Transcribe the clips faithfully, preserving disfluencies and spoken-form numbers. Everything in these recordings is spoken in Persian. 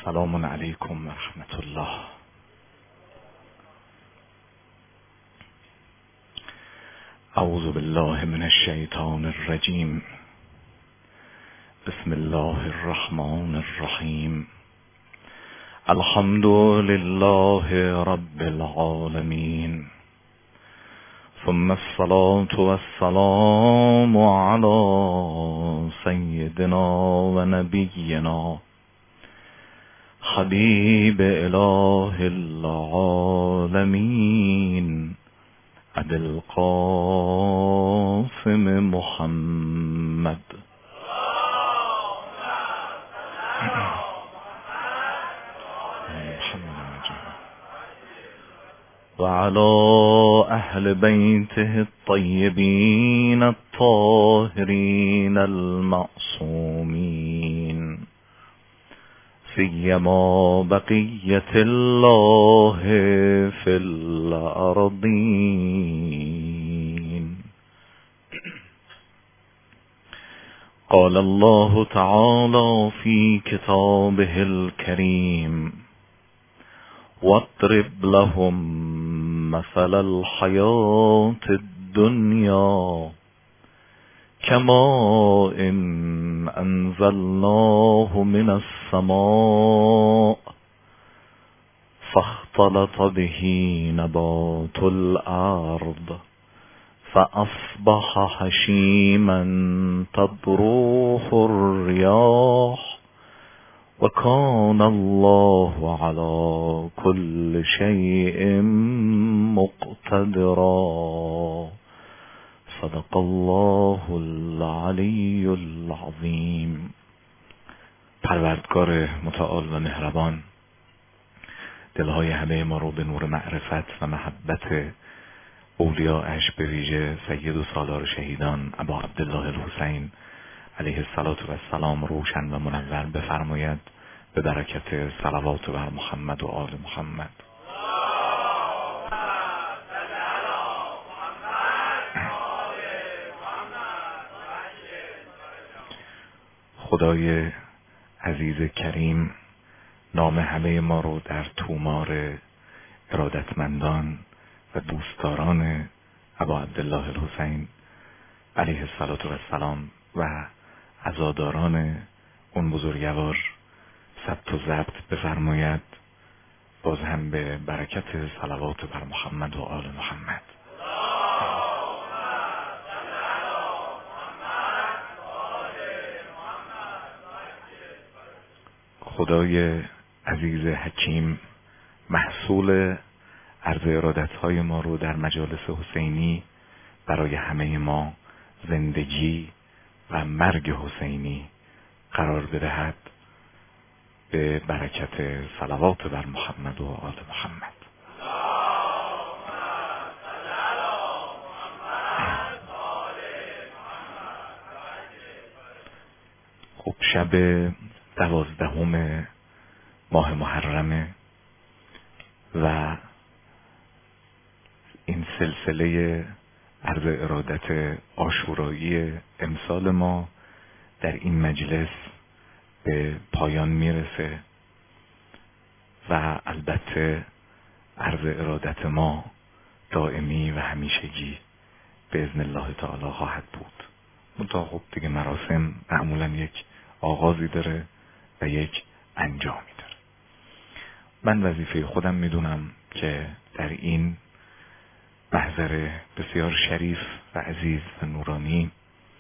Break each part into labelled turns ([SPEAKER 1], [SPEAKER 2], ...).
[SPEAKER 1] سلام علیکم و رحمت الله. اعوذ بالله من الشیطان الرجیم. بسم الله الرحمن الرحیم. الحمد لله رب العالمین، ثم الصلاة والسلام على سیدنا و نبینا حبیب اله العالمین ابی القاسم محمد و علی اهل بیته الطیبین الطاهرین المعصومین، سیما بقیة الله فی الارضین. قال الله تعالى في كتابه الكريم: واضرب لهم مثل الحياة الدنيا كماء أنزلناه من السماء فاختلط به نبات الأرض فأصبح هشيما تذروه الرياح وكان الله على كل شيء مقتدرا. صدق الله العلی العظیم. پروردگار متعال و مهربان دلهای همه ما رو به نور معرفت و محبت اولیاءش، به ویژه سید و سالار شهیدان ابا عبدالله الحسین علیه السلام روشن و منور بفرماید، به برکت صلوات بر محمد و آل محمد. خدای عزیز کریم نام همه ما رو در تومار ارادتمندان و دوستداران ابا عبدالله الحسین علیه السلام و عزاداران اون بزرگوار ثبت و ضبط بفرماید، باز هم به برکت صلوات بر محمد و آل محمد. خدای عزیز حکیم محصول عرض ارادت‌های ما رو در مجالس حسینی برای همه ما زندگی و مرگ حسینی قرار بدهد، به برکت صلوات بر محمد و آل محمد. خب شب دوازدهم ماه محرمه و این سلسله عرض ارادت عاشورایی امسال ما در این مجلس به پایان میرسه و البته عرض ارادت ما دائمی و همیشگی به اذن الله تعالی خواهد بود. منتها خب دیگه مراسم معمولا یک آغازی داره و یک انجامی داره. من وظیفه خودم میدونم که در این محضر بسیار شریف و عزیز و نورانی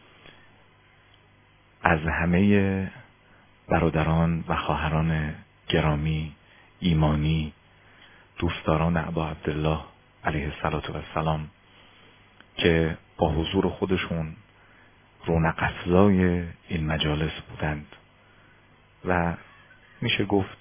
[SPEAKER 1] از همه برادران و خواهران گرامی ایمانی، دوستداران ابا عبدالله علیه السلام که با حضور خودشون رونق افزای این مجالس بودند و میشه گفت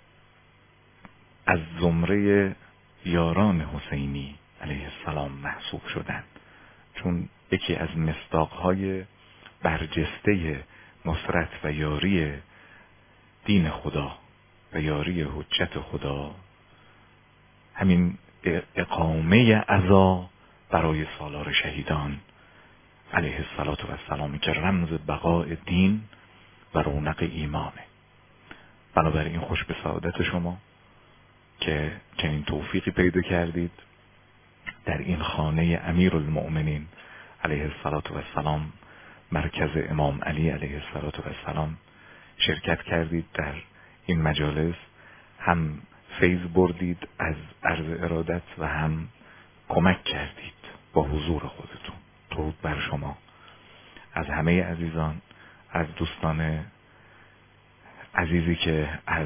[SPEAKER 1] از زمره یاران حسینی علیه السلام محسوب شدند، چون یکی از مصداقهای برجسته نصرت و یاری دین خدا و یاری حجت خدا همین اقامه عزا برای سالار شهیدان علیه السلام که رمز بقای دین و رونق ایمانه. بنابراین خوش به سعادت شما که چنین توفیقی پیدا کردید در این خانه امیرالمؤمنین علیه السلام، مرکز امام علی علیه السلام شرکت کردید در این مجالس. هم فیض بردید از عرض ارادت و هم کمک کردید با حضور خودتون. درود بر شما. از همه عزیزان، از دوستان عزیزی که از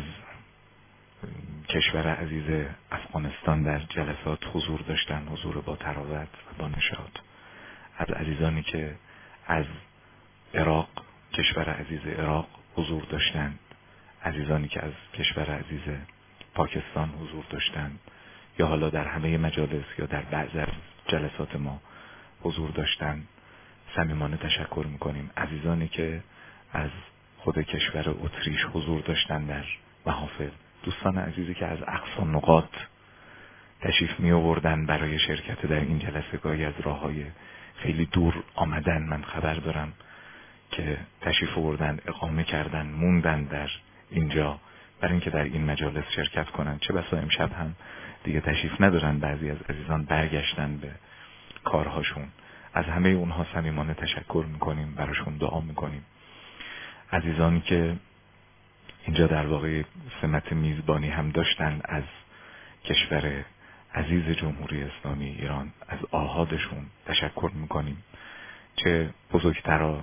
[SPEAKER 1] کشور عزیز افغانستان در جلسات حضور داشتن، حضور با تراوت و با نشاط، از عزیزانی که از عراق، کشور عزیز عراق حضور داشتند، عزیزانی که از کشور عزیز پاکستان حضور داشتند یا حالا در همه مجالس یا در بعض از جلسات ما حضور داشتند، صمیمانه تشکر میکنیم. عزیزانی که از خود کشور اتریش حضور داشتند در محافل، دوستان عزیزی که از اقصا نقاط تشریف می آوردن برای شرکت در این جلسه، گاهی از راههای خیلی دور آمدن، من خبر دارم که تشریف آوردن، اقامه کردن، موندن در اینجا برای اینکه در این مجالس شرکت کنن. چه بسا امشب هم دیگه تشریف ندارن، بعضی از عزیزان برگشتن به کارهاشون. از همه اونها صمیمانه تشکر میکنیم، براشون دعا میکنیم. عزیزانی که اینجا در واقع سمت میزبانی هم داشتن از کشور عزیز جمهوری اسلامی ایران، از آحادشون تشکر میکنیم. چه بزرگترا،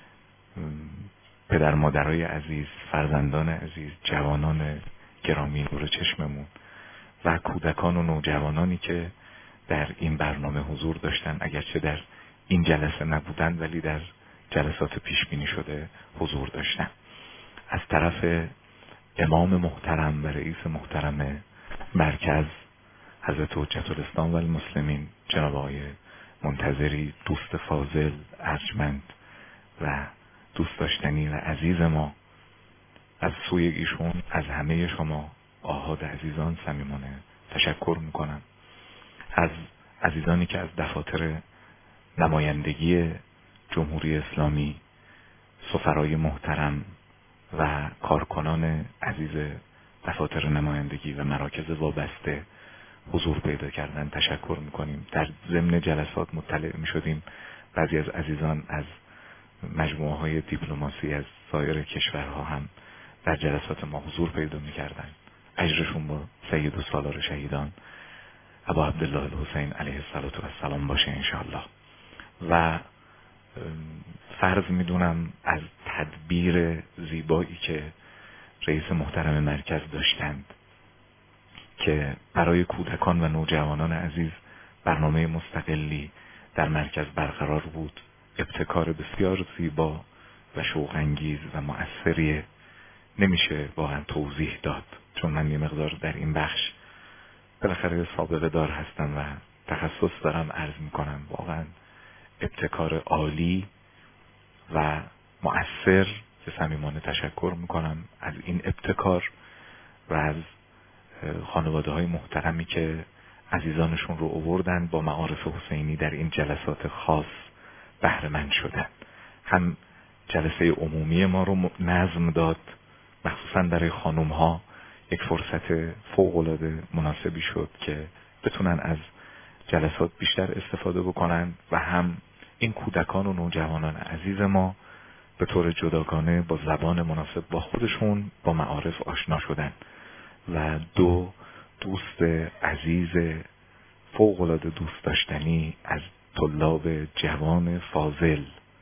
[SPEAKER 1] پدر مادرای عزیز، فرزندان عزیز، جوانان گرامی نور چشممون و کودکان و نوجوانانی که در این برنامه حضور داشتن، اگرچه در این جلسه نبودن ولی در جلسات پیش بینی شده حضور داشتن. از طرف امام محترم و رئیس محترم مرکز حضرت حجت الاسلام و المسلمین جناب آقای منتظری، دوست فاضل، ارجمند و دوست داشتنی و عزیز ما، از سوی ایشون از همه شما آحاد عزیزان صمیمانه تشکر میکنم. از عزیزانی که از دفاتر نمایندگی جمهوری اسلامی، سفرای محترم و کارکنان عزیز دفاتر نمایندگی و مراکز وابسته حضور پیدا کردن تشکر میکنیم. در ضمن جلسات مطلع میشدیم بعضی از عزیزان از مجموعه های دیپلماسی از سایر کشورها هم در جلسات ما حضور پیدا میکردن. اجرشون با سید و سالار شهیدان ابا عبدالله الحسین علیه السلام باشه انشاءالله. و فرض میدونم از تدبیر زیبایی که رئیس محترم مرکز داشتند که برای کودکان و نوجوانان عزیز برنامه مستقلی در مرکز برقرار بود، ابتکار بسیار زیبا و شوق‌انگیز و مؤثریه. نمیشه واقعا توضیح داد، چون من یه مقدار در این بخش بالاخره سابقه دار هستم و تخصص دارم عرض میکنم. واقعا ابتکار عالی و مؤثر که صمیمانه تشکر میکنم از این ابتکار و از خانواده های محترمی که عزیزانشون رو آوردن با معارف حسینی در این جلسات خاص بهره مند شدن. هم جلسه عمومی ما رو نظم داد، مخصوصا برای خانم ها یک فرصت فوق العاده مناسبی شد که بتونن از جلسات بیشتر استفاده بکنن و هم این کودکان و نوجوانان عزیز ما به طور جداگانه با زبان مناسب با خودشون با معارف آشنا شدن و دو دوست عزیز فوق العاده دوست داشتنی از طلاب جوان فاضل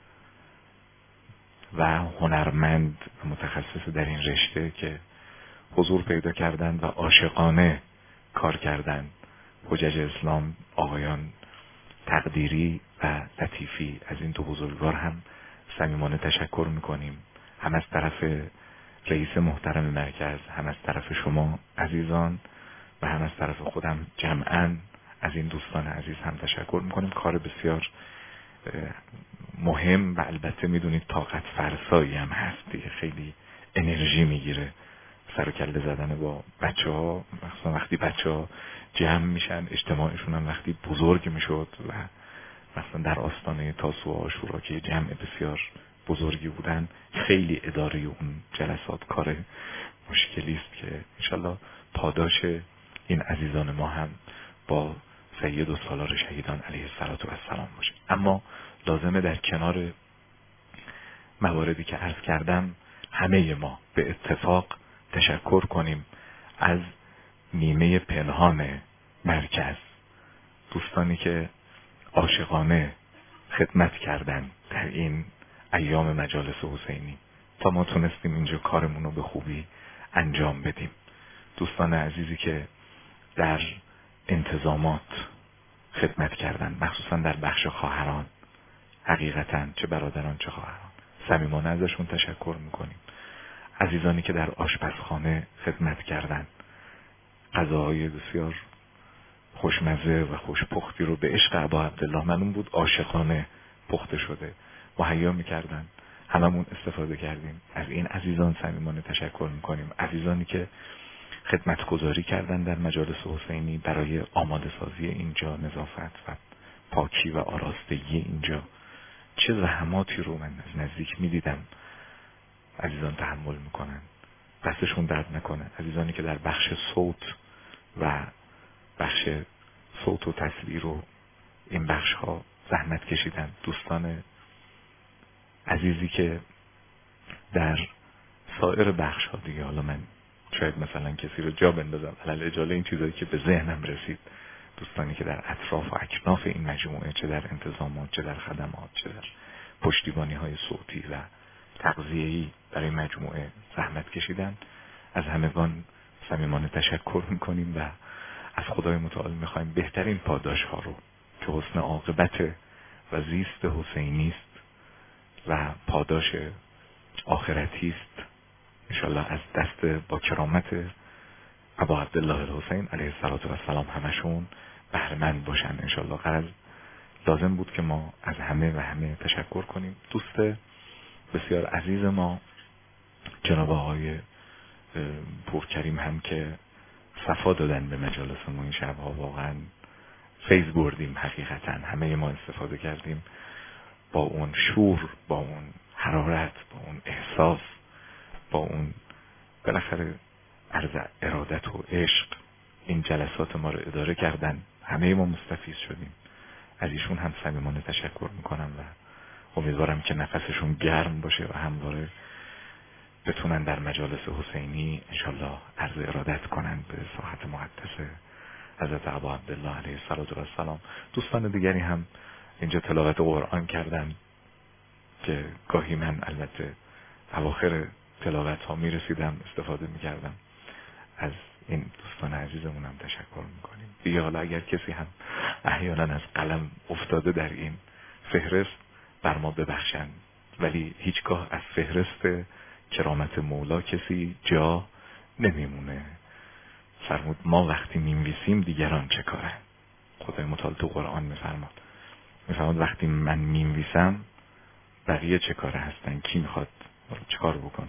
[SPEAKER 1] و هنرمند و متخصص در این رشته که حضور پیدا کردند و عاشقانه کار کردند، حجج اسلام آقایان تقدیری و لطیفی، از این دو بزرگوار هم صمیمانه تشکر میکنیم، هم از طرف رئیس محترم مرکز، هم از طرف شما عزیزان و هم از طرف خودم جمعاً از این دوستان عزیز هم تشکر میکنیم. کار بسیار مهم و البته میدونید طاقت فرسایی هم هست دیگه، خیلی انرژی میگیره سر و کله زدن با بچه ها، مثلا وقتی بچه ها جمع میشن، اجتماعشون هم وقتی بزرگ میشد و مثلا در آستانه تاسوعا و عاشورا که جمع بسیار بزرگی بودن، خیلی اداره اون جلسات کار مشکلی است که انشالله پاداش این عزیزان ما هم با سید و سالار شهیدان علیه السلام باشه. اما لازمه در کنار مواردی که عرض کردم همه ما به اتفاق تشکر کنیم از نیمه پنهان مرکز، دوستانی که عاشقانه خدمت کردن در این ایام مجالس حسینی تا ما تونستیم اینجا کارمون رو به خوبی انجام بدیم. دوستان عزیزی که در انتظامات خدمت کردن، مخصوصا در بخش خواهران، حقیقتا چه برادران چه خواهران صمیمانه ازشون تشکر میکنیم. عزیزانی که در آشپزخانه خدمت کردن، غذاهای بسیار خوشمزه و خوشپختی رو به عشق ابا عبدالله معلوم بود عاشقانه پخته شده مهیا میکردن، هممون استفاده کردیم. از این عزیزان صمیمانه تشکر میکنیم. عزیزانی که خدمتگزاری کردن در مجالس حسینی برای آماده سازی اینجا، نظافت و پاکی و آراستگی اینجا، چه زحماتی رو من از نزدیک میدیدم عزیزان تحمل میکنن، دستشون درد نکنه. عزیزانی که در بخش صوت و بخش صوت و تصویر و این بخش ها زحمت کشیدن، دوستان عزیزی که در سایر بخش ها دیگه، حالا من شاید مثلا کسی رو جا بندازم علل اجاله این چیزایی که به ذهنم رسید، دوستانی که در اطراف و اکناف این مجموعه، چه در انتظامات چه در خدمات چه در پشتیبانی های صوتی و تغذیه‌ای برای مجموعه زحمت کشیدن، از همگان صمیمانه تشکر میکنیم و از خدای متعال میخوایم بهترین پاداش ها رو که حسن عاقبت و زیست حسینی است و پاداش آخرتی است انشالله از دست با کرامت ابا عبدالله الحسین علیه السلام همشون بهره‌مند باشن انشالله. قرار لازم بود که ما از همه و همه تشکر کنیم. دوست بسیار عزیز ما جناب آقای پورکریم هم که صفا دادن به مجالس ما این شبها، واقعا فیض بردیم، حقیقتا همه ما استفاده کردیم با اون شور، با اون حرارت، با اون احساس، با اون بالاخره عرض ارادت و عشق این جلسات ما رو اداره کردن، همه ما مستفیض شدیم. از ایشون هم صمیمانه تشکر میکنم و امیدوارم که نفسشون گرم باشه و همواره بتونن در مجالس حسینی انشالله عرض ارادت کنن به ساحت مقدس حضرت ابا عبدالله علیه السلام. دوستان دیگری هم اینجا تلاوت قرآن کردن که گاهی من البته اواخر تلاوت ها می رسیدم استفاده می کردم. از این دوستان عزیزمون هم تشکر میکنیم. دیگه حالا اگر کسی هم احیانا از قلم افتاده در این فهرست بر ما ببخشن، ولی هیچگاه از فهرست کرامت مولا کسی جا نمیمونه. فرمود ما وقتی می‌نویسیم دیگران چه کاره؟ خدای متعال تو قرآن میفرماد میفرماد وقتی من می‌نویسم بقیه چه کاره هستن؟ کی میخواد چه کار بکنه؟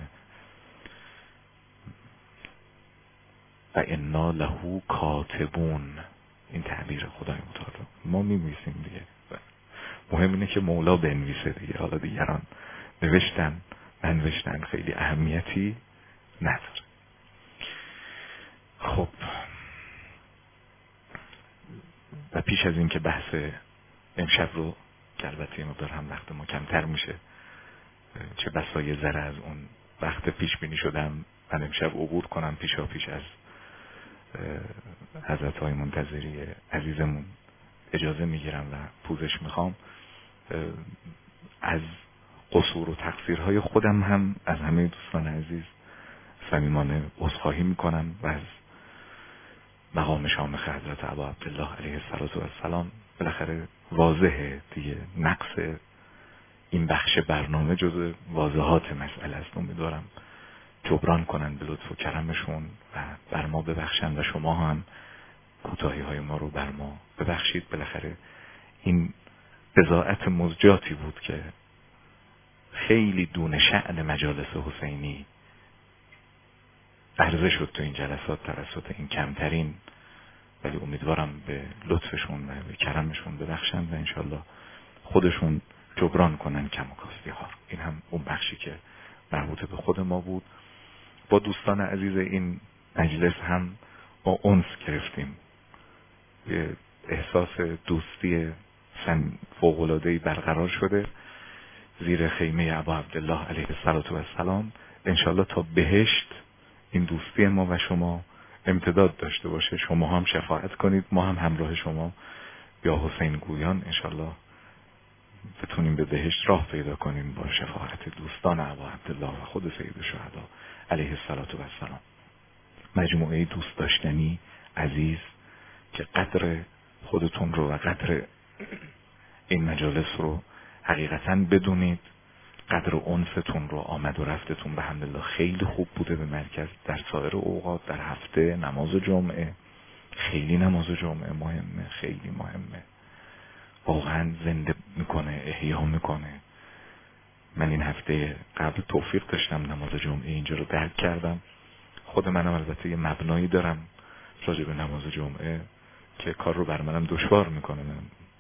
[SPEAKER 1] و انا له کاتبون، این تعبیر خدای متعال. ما می‌نویسیم دیگه، مهم اینه که مولا بنویسه دیگه. حالا دیگران نوشتن ننوشتن خیلی اهمیتی نداره. خب و پیش از این که بحث امشب رو که البته ما در هم وقت ما کمتر میشه، چه بسا یه ذره از اون وقت پیش بینی شدم من امشب عبور کنم پیشا پیش از حضرت های منتظری عزیزمون اجازه میگیرم و پوزش میخوام. از قصور و تقصیرهای خودم هم از همه دوستان عزیز صمیمانه عذرخواهی میکنم و از مقام شامخ حضرت ابا عبدالله علیه السلام. بالاخره واضحه دیگه، نقص این بخش برنامه جزء واضحات مسئله است. امیدوارم جبران کنن به لطف و کرمشون و بر ما ببخشن و شما هم کوتاهی های ما رو بر ما ببخشید. بالاخره این بضاعت مزجاتی بود که خیلی دون شأن مجالس حسینی عرضه شد تو این جلسات توسط این کمترین، ولی امیدوارم به لطفشون و به کرمشون ببخشن و انشالله خودشون جبران کنن کم و کاستی ها. این هم اون بخشی که مربوط به خود ما بود با دوستان عزیز این مجلس هم با انس گرفتیم، یه احساس دوستی فوق‌العاده‌ای برقرار شده زیر خیمه ابا عبدالله علیه السلام. انشالله تا بهشت این دوستی ما و شما امتداد داشته باشه. شما هم شفاعت کنید، ما هم همراه شما یا حسین گویان انشالله بتونیم به بهشت راه پیدا کنیم با شفاعت دوستان ابا عبدالله و خود سید الشهدا علیه السلام. مجموعه دوست داشتنی عزیز که قدر خودتون رو و قدر این مجالس رو حقیقتاً بدونید، قدر انستون رو، آمد و رفتتون به حمدالله خیلی خوب بوده به مرکز در سایر اوقات، در هفته نماز جمعه، خیلی نماز جمعه مهمه، خیلی مهمه، واقعا زنده میکنه، احیا میکنه. من این هفته قبل توفیق داشتم نماز جمعه اینجا رو درک کردم. خود منم البته یه مبنایی دارم راجع به نماز جمعه که کار رو بر منم دشوار میکنه. من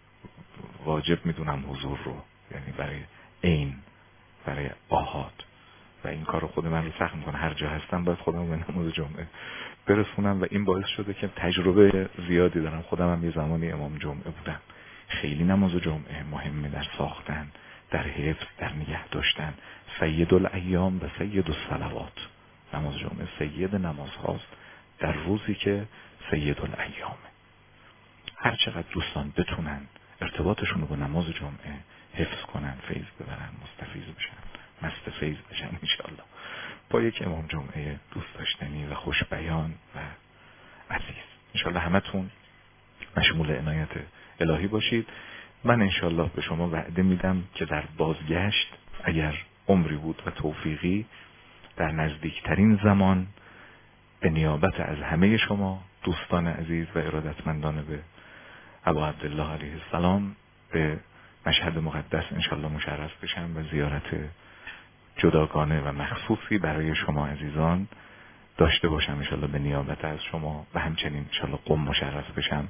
[SPEAKER 1] واجب میدونم حضور رو، یعنی برای عین، برای آحاد، و این کار رو خود من رو سخت میکنه. هر جا هستم باید خودم به نماز جمعه برسونم و این باعث شده که تجربه زیادی دارم. خودم هم یه زمانی امام جمعه بودم. خیلی نماز جمعه مهمه در ساختن، در حفظ، در نگه داشتن. سید الایام و سید الصلوات، نماز جمعه سید نماز هاست در روزی که سید الایامه. هر چقدر دوستان بتونن ارتباطشون رو با نماز جمعه حفظ کنن، فیض ببرن، مستفیض بشن، مست فیض بشن انشالله، با یک امام جمعه دوست داشتنی و خوش بیان و عزیز. انشالله همتون مشمول عنایت الهی باشید. من انشالله به شما وعده میدم که در بازگشت اگر عمری بود و توفیقی در نزدیکترین زمان به نیابت از همه شما دوستان عزیز و ارادتمندان به ابا عبدالله علیه السلام به مشهد مقدس انشالله مشرف بشم و زیارت جداگانه و مخصوصی برای شما عزیزان داشته باشم انشالله به نیابت از شما، و همچنین انشالله قم مشرف بشم.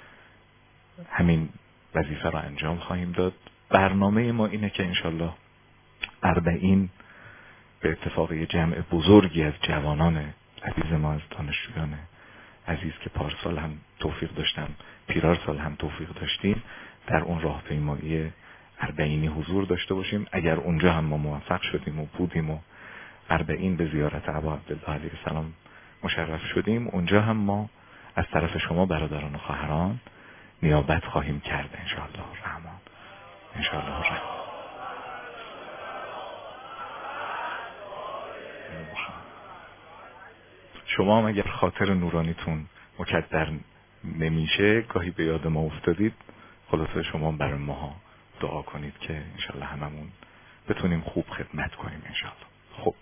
[SPEAKER 1] همین وظیفه را انجام خواهیم داد. برنامه ما اینه که انشالله اربعین به اتفاق یه جمع بزرگی از جوانان عزیز ما، از دانشجویان عزیز که پارسال هم توفیق داشتم، پیرار سال هم توفیق داشتیم، در اون راهپیمایی اربعینی حضور داشته باشیم. اگر اونجا هم ما موفق شدیم و بودیم و اربعین به زیارت ابا عبدالله علیه السلام مشرف شدیم، اونجا هم ما از طرف شما برادران و خواهران نیابت خواهیم کرد انشاءالله الرحمن. انشاءالله الرحمن. شما هم اگر خاطر نورانیتون مکدر نمیشه، گاهی به یاد ما افتادید، خلاصه شما برای ما دعا کنید که انشاءالله هممون بتونیم خوب خدمت کنیم انشاءالله. خب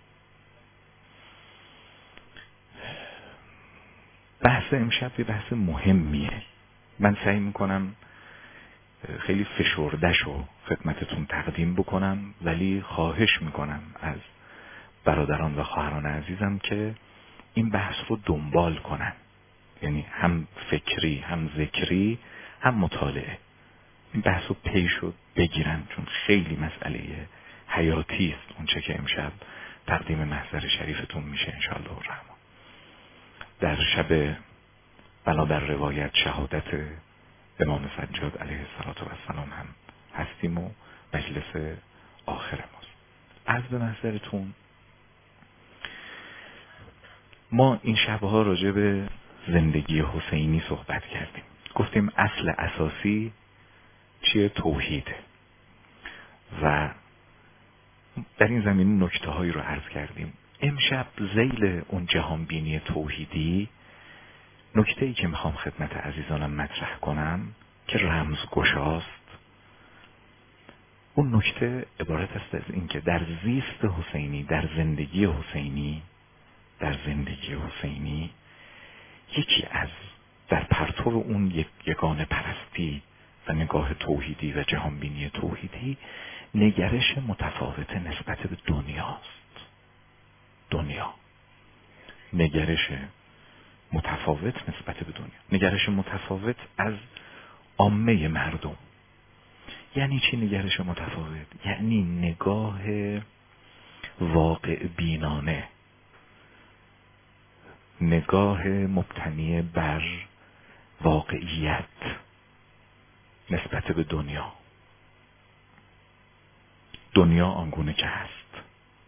[SPEAKER 1] بحث امشب یه بحث مهمیه. من سعی میکنم خیلی فشرده‌شو خدمتتون تقدیم بکنم، ولی خواهش میکنم از برادران و خواهران عزیزم که این بحث رو دنبال کنن، یعنی هم فکری هم ذکری هم مطالعه. این بحث رو پیشو بگیرن، چون خیلی مسئله حیاتی است اون چه که امشب تقدیم محضر شریفتون میشه انشاءالله الرحمن. در شب بنابر روایت شهادت امام سجاد علیه السلام هم هستیم و مجلس آخر ماست. عرض به محضرتون، ما این شبها راجع به زندگی حسینی صحبت کردیم. گفتیم اصل اساسی چیه؟ توحیده، و در این زمینه نکته هایی رو عرض کردیم. امشب ذیل اون جهانبینی توحیدی نکته ای که میخوام خدمت عزیزانم مطرح کنم که رمزگشاست. اون نکته عبارت است از این که در زیست حسینی، در زندگی حسینی در زندگی حسینی یکی از در پرتو اون یک یگانه پرستی و نگاه توحیدی و جهانبینی توحیدی نگرش متفاوت نسبت به دنیاست. دنیا نگرش متفاوت نسبت به دنیا، نگرش متفاوت از عامه مردم. یعنی چی نگرش متفاوت؟ یعنی نگاه واقع بینانه نگاه مبتنی بر واقعیت نسبت به دنیا. دنیا آنگونه که هست.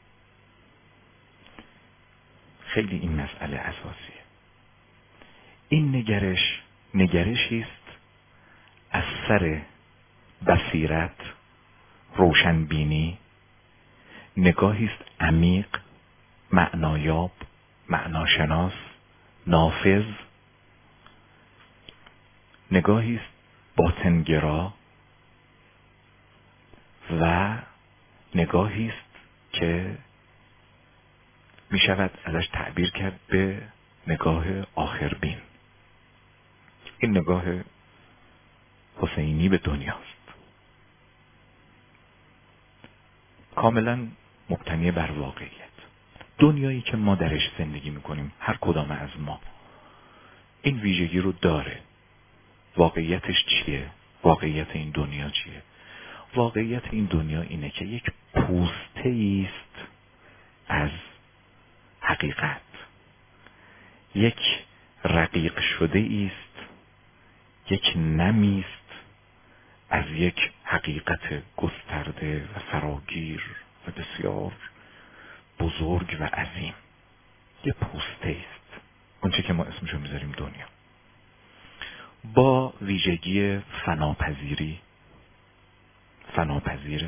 [SPEAKER 1] خیلی این مسئله اساسیه. این نگرش نگرشی است از سر بصیرت، روشنبینی، نگاهی است عمیق، معنایاب، معناشناس، نافذ، نگاهی است باطنگرا و نگاهی است که می شود ازش تعبیر کرد به نگاه آخربین. این نگاه حسینی به دنیاست، کاملا مبتنی بر واقعیت. دنیایی که ما درش زندگی میکنیم، هر کدام از ما این ویژگی رو داره. واقعیتش چیه؟ واقعیت این دنیا چیه؟ واقعیت این دنیا اینه که یک پوسته است از حقیقت، یک رقیق شده است، یک نمی است از یک حقیقت گسترده و فراگیر و بسیار بزرگ و عظیم. یه پوسته است، اونچه که ما اسمشو میذاریم دنیا، با ویژگی فناپذیری. فناپذیره،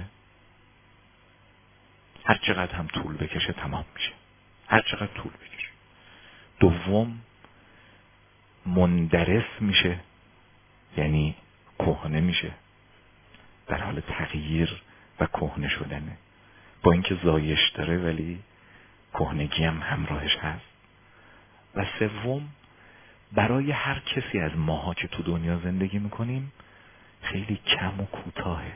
[SPEAKER 1] هر چقدر هم طول بکشه تمام میشه، هر چقدر طول بکشه. دوم، مندرس میشه، یعنی کهنه میشه، در حال تغییر و کهنه شدنه. با اینکه زایش داره ولی کهنگی هم همراهش هست. و سوم، برای هر کسی از ماها که تو دنیا زندگی میکنیم خیلی کم و کوتاهه.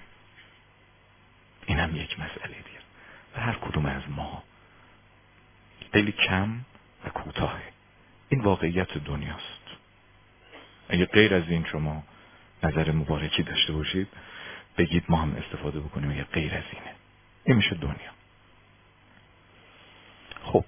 [SPEAKER 1] این هم یک مسئله دیگه. و هر کدوم از ماها خیلی کم و کوتاهه. این واقعیت دنیاست. اگه غیر از این شما نظر مبارکی داشته باشید بگید ما هم استفاده بکنیم، یا غیر از اینه. این میشه دنیا. خب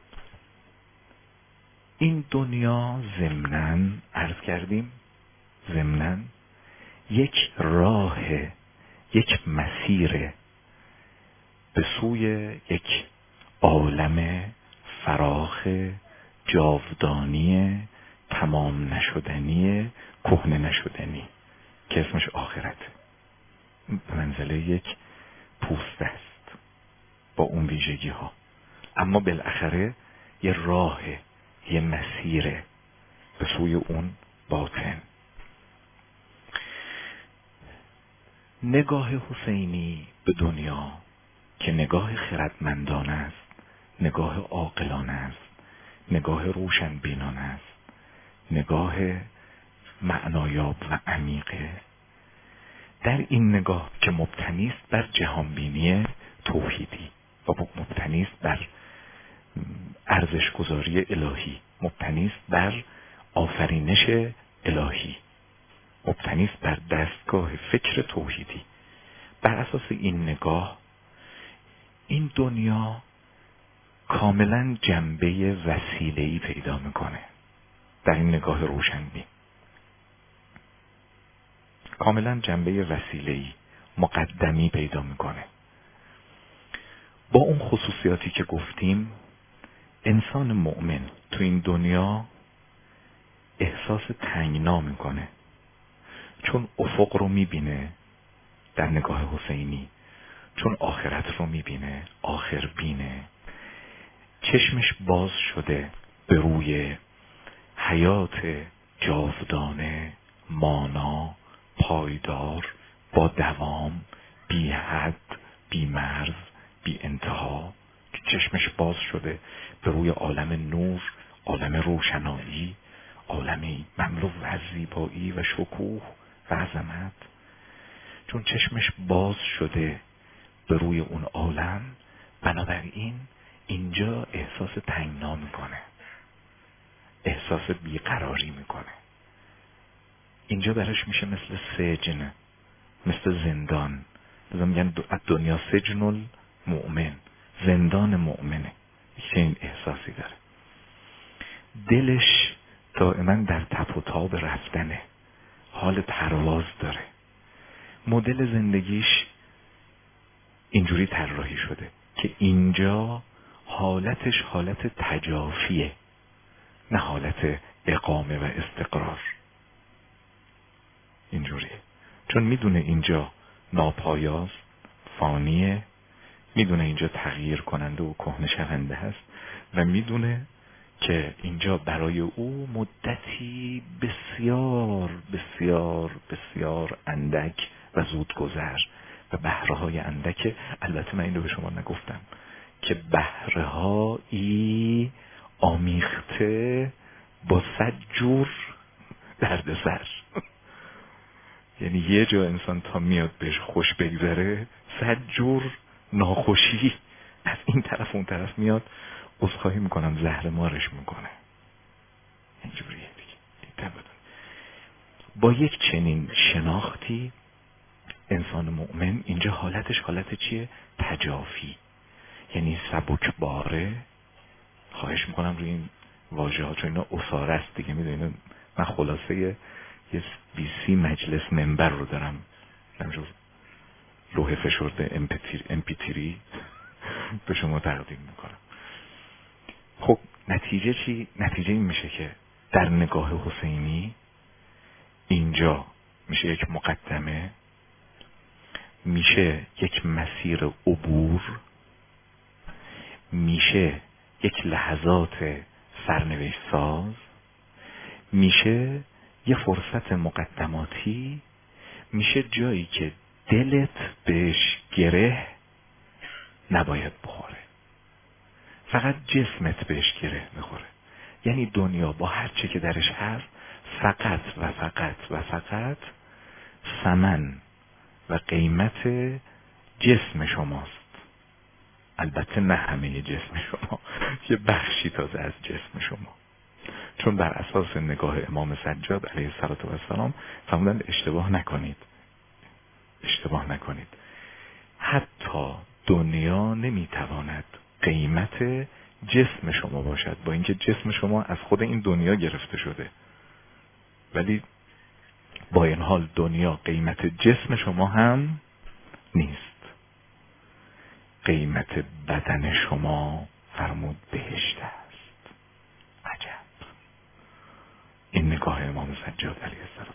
[SPEAKER 1] این دنیا ضمناً عرض کردیم، ضمناً یک راه، یک مسیر به سوی یک عالم فراخ، جاودانی، تمام نشدنی، کهنه نشدنی که اسمش آخرته. به منزله یک پوست است با اون ویژگی ها، اما بالاخره یه راه، یه مسیره به سوی اون باطن. نگاه حسینی به دنیا که نگاه خردمندانه است، نگاه عاقلانه است، نگاه روشنبینانه است، نگاه معنایاب و عمیقه، در این نگاه که مبتنی است بر جهانبینی توحیدی و مبتنی است بر ارزشگذاری الهی، مبتنی است بر آفرینش الهی، مبتنی است بر دستگاه فکر توحیدی. بر اساس این نگاه این دنیا کاملا جنبه وسیله‌ای پیدا میکنه. در این نگاه روشنبین کاملا جنبه وسیله‌ای، مقدمی پیدا میکنه. با اون خصوصیاتی که گفتیم، انسان مؤمن تو این دنیا احساس تنگنا میکنه، چون افق رو میبینه در نگاه حسینی، چون آخرت رو میبینه، آخر بینه، چشمش باز شده به روی حیات جاودانه، مانا، پایدار، با دوام، بی حد، بی مرز، بی انتها. چشمش باز شده به روی عالم نور، عالم روشنایی، عالمی مملو از زیبایی و شکوه و عظمت. چون چشمش باز شده به روی اون عالم، بنابراین اینجا احساس تنگنا میکنه، احساس بیقراری میکنه. اینجا براش میشه مثل سجن، مثل زندان. لذا میگن دنیا سجن المؤمن، زندان مؤمنه. چه این احساسی داره. دلش دائما در تپ و تاب رفتنه، حال پرواز داره، مدل زندگیش اینجوری طراحی شده که اینجا حالتش حالت تجافیه، نه حالت اقامه و استقرار. اینجوریه چون میدونه اینجا ناپایاست، فانیه، میدونه اینجا تغییر کننده و کهنه شونده هست و میدونه که اینجا برای او مدتی بسیار بسیار بسیار اندک و زودگذر و بهره‌های اندک. البته من این رو به شما نگفتم که بهره‌هایی آمیخته با صد جور دردسر. یعنی یه جا انسان تا میاد بهش خوش بگذره، صد جور ناخوشی از این طرف اون طرف میاد، عذرخواهی میکنم، زهر مارش میکنه. اینجوریه دیگه. با یک چنین شناختی انسان مؤمن اینجا حالتش حالت چیه؟ تجافی، یعنی سبکباره. خواهش میکنم روی این واژه ها، چون اینا اصاره است دیگه، میدونید من خلاصه یه بی سی مجلس منبر رو دارم همجور لوح فشرده امپیتری به شما تقدیم میکنم. خب نتیجه چی؟ نتیجه این میشه که در نگاه حسینی اینجا میشه یک مقدمه، میشه یک مسیر عبور، میشه یک لحظات سرنوشت ساز، میشه یه فرصت مقدماتی، میشه جایی که دلت بهش گره نباید بخوره، فقط جسمت بهش گره بخوره. یعنی دنیا با هر چه که درش هست فقط و فقط و فقط ثمن و قیمت جسم شماست. البته نه همه جسم شما، یه بخشی تازه از جسم شما، چون بر اساس نگاه امام سجاد علیه السلام فرمودند اشتباه نکنید، اشتباه نکنید. حتی دنیا نمیتواند قیمت جسم شما باشد، با اینکه جسم شما از خود این دنیا گرفته شده، ولی با این حال دنیا قیمت جسم شما هم نیست. قیمت بدن شما فرمود بهشت است. عجب. این نگاه امام سجاد علیه السلام.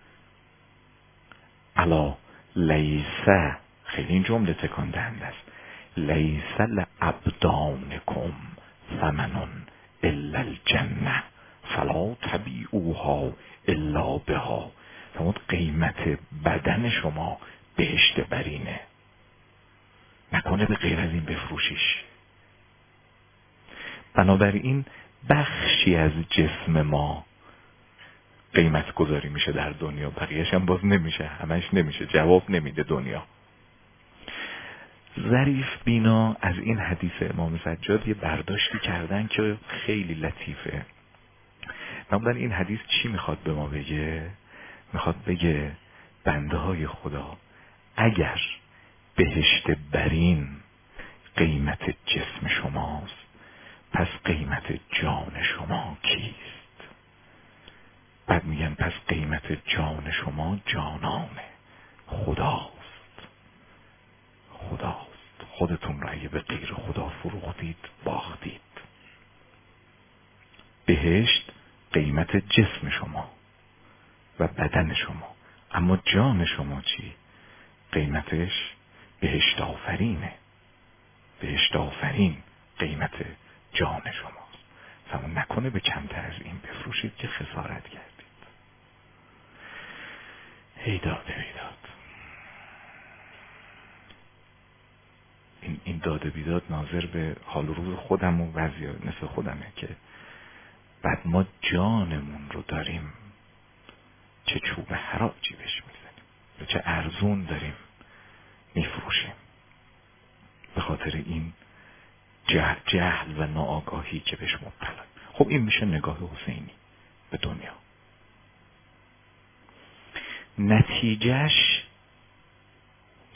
[SPEAKER 1] الا لیسه، خیلی این جمله تکان دهنده است، لیس لابدانکم ثمن الا الجنه فلا تبیعوها الا بها. فرمود قیمت بدن شما بهشت برینه، نکنه به غیر از این بفروشیش. بنابراین بخشی از جسم ما قیمت گذاری میشه در دنیا، بقیهش هم باز نمیشه، همش نمیشه، جواب نمیده دنیا. ظریف بینا از این حدیث امام سجاد یه برداشتی کردن که خیلی لطیفه. معمولا این حدیث چی میخواد به ما بگه؟ میخواد بگه بنده های خدا، اگر بهشت برین قیمت جسم شماست، پس قیمت جان شما کیست؟ بعد میگن پس قیمت جان شما جانانه، خداست. خداست. خودتون را اگه به غیر خدا فروختید باختید. بهشت قیمت جسم شما و بدن شما، اما جان شما چی؟ قیمتش بهشت آفرینه. بهشت آفرین قیمت جان شماست. فهم نکنه به کمتر از این بفروشید که خسارت کردید. هیداد هیداد. این این داده بیداد ناظر به حال روز خودم و وضعیت مثل خودمه که بعد ما جانمون رو داریم چه چوب حراجی بهش میزنیم و چه ارزون داریم میفروشیم به خاطر این جهل, جهل و ناآگاهی که بهش مبتلا. خب این میشه نگاه حسینی به دنیا. نتیجهش،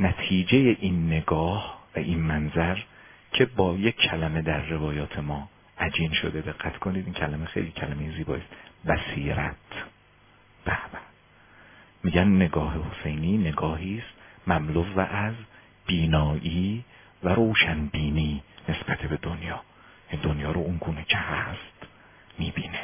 [SPEAKER 1] نتیجه این نگاه و این منظر که با یک کلمه در روایات ما عجین شده. دقت کنید این کلمه خیلی کلمه زیبایی است. بصیرت. به به. میگن نگاه حسینی نگاهی است مملو و از بینایی و روشنبینی نسبت به دنیا. این دنیا رو اون گونه که هست میبینه.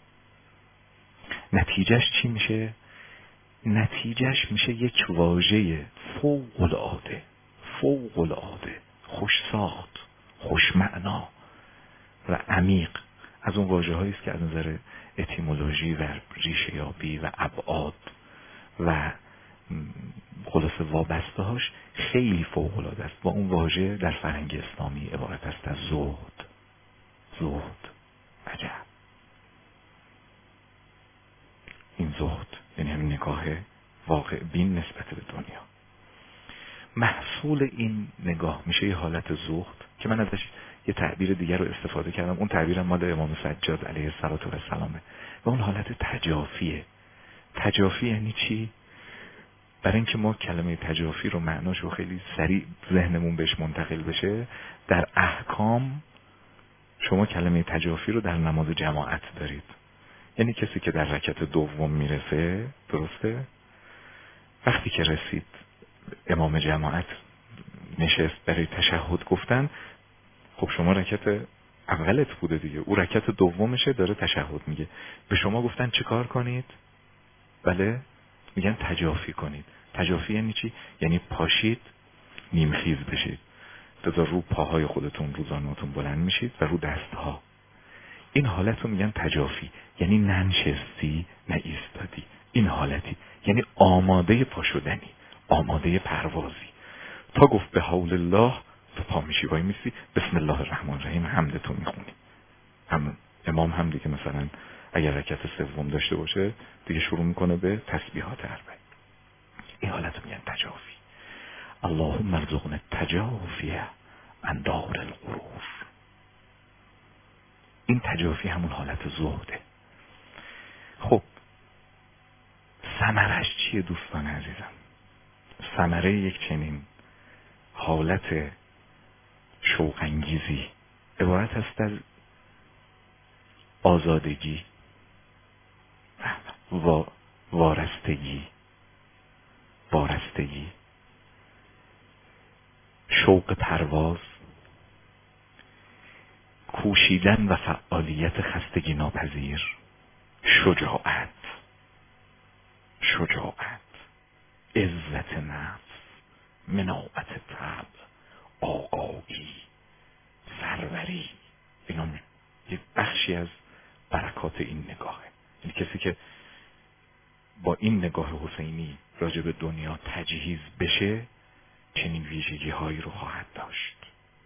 [SPEAKER 1] نتیجهش چی میشه؟ نتیجهش میشه یک واژه فوق العاده فوق العاده خوش ساخت، خوش معنا و عمیق. از اون واژه هایی است که از نظر اتیمولوژی و ریشه یابی و ابعاد و خلاصه وابسته هاش خیلی فوق العاده است. با اون واژه در فرهنگ اسلامی عبارت است از زهد. زهد. عجب. این زهد یعنی همین نگاه واقع بین نسبت به دنیا. محصول این نگاه میشه یه حالت زهد که من ازش یه تعبیر دیگر رو استفاده کردم. اون تعبیرم مال امام سجاد علیه السلام و اون حالت تجافیه. تجافی یعنی چی؟ برای اینکه ما کلمه تجافی رو معناش رو خیلی سریع ذهنمون بهش منتقل بشه، در احکام شما کلمه تجافی رو در نماز جماعت دارید. یعنی کسی که در رکعت دوم میرسه، درسته؟ وقتی که رسید امام جماعت نشست برای تشهد گفتن، خب شما رکعت اولت بوده دیگه، او رکعت دومشه داره تشهد میگه، به شما گفتن چه کار کنید؟ بله میگن تجافی کنید. تجافی یعنی چی؟ یعنی پاشید نیمخیز بشید، تا رو پاهای خودتون رو زانوتون بلند میشید و رو دستها. این حالت رو میگن تجافی، یعنی ننشستی نه ایستادی. این حالتی یعنی آماده پا شدنی، آماده پروازی. تا گفت به حول الله تو پا میشی وای میسی، بسم الله الرحمن الرحیم حمدتو میخونی. هم امام هم دیگه مثلا اگر رکعت سوم داشته باشه دیگه شروع میکنه به تسبیحات اربع. این حالت رو میگن تجافی. اللهم ارزقنا التجافی عن دار الغرور. این تجافی همون حالت زهده. خب ثمرش چیه دوستان عزیزم؟ ثمره یک چنین حالت شوق انگیزی عبارت است از آزادگی و وارستگی وارستگی شوق پرواز، کوشیدن و فعالیت خستگی ناپذیر، شجاعت شجاعت عزت نفس، مناعت طبع، آگاهی، سروری. اینا یک بخشی از برکات این نگاهه. یعنی کسی که با این نگاه حسینی راجع به دنیا تجهیز بشه چنین ویژگی هایی رو خواهد داشت.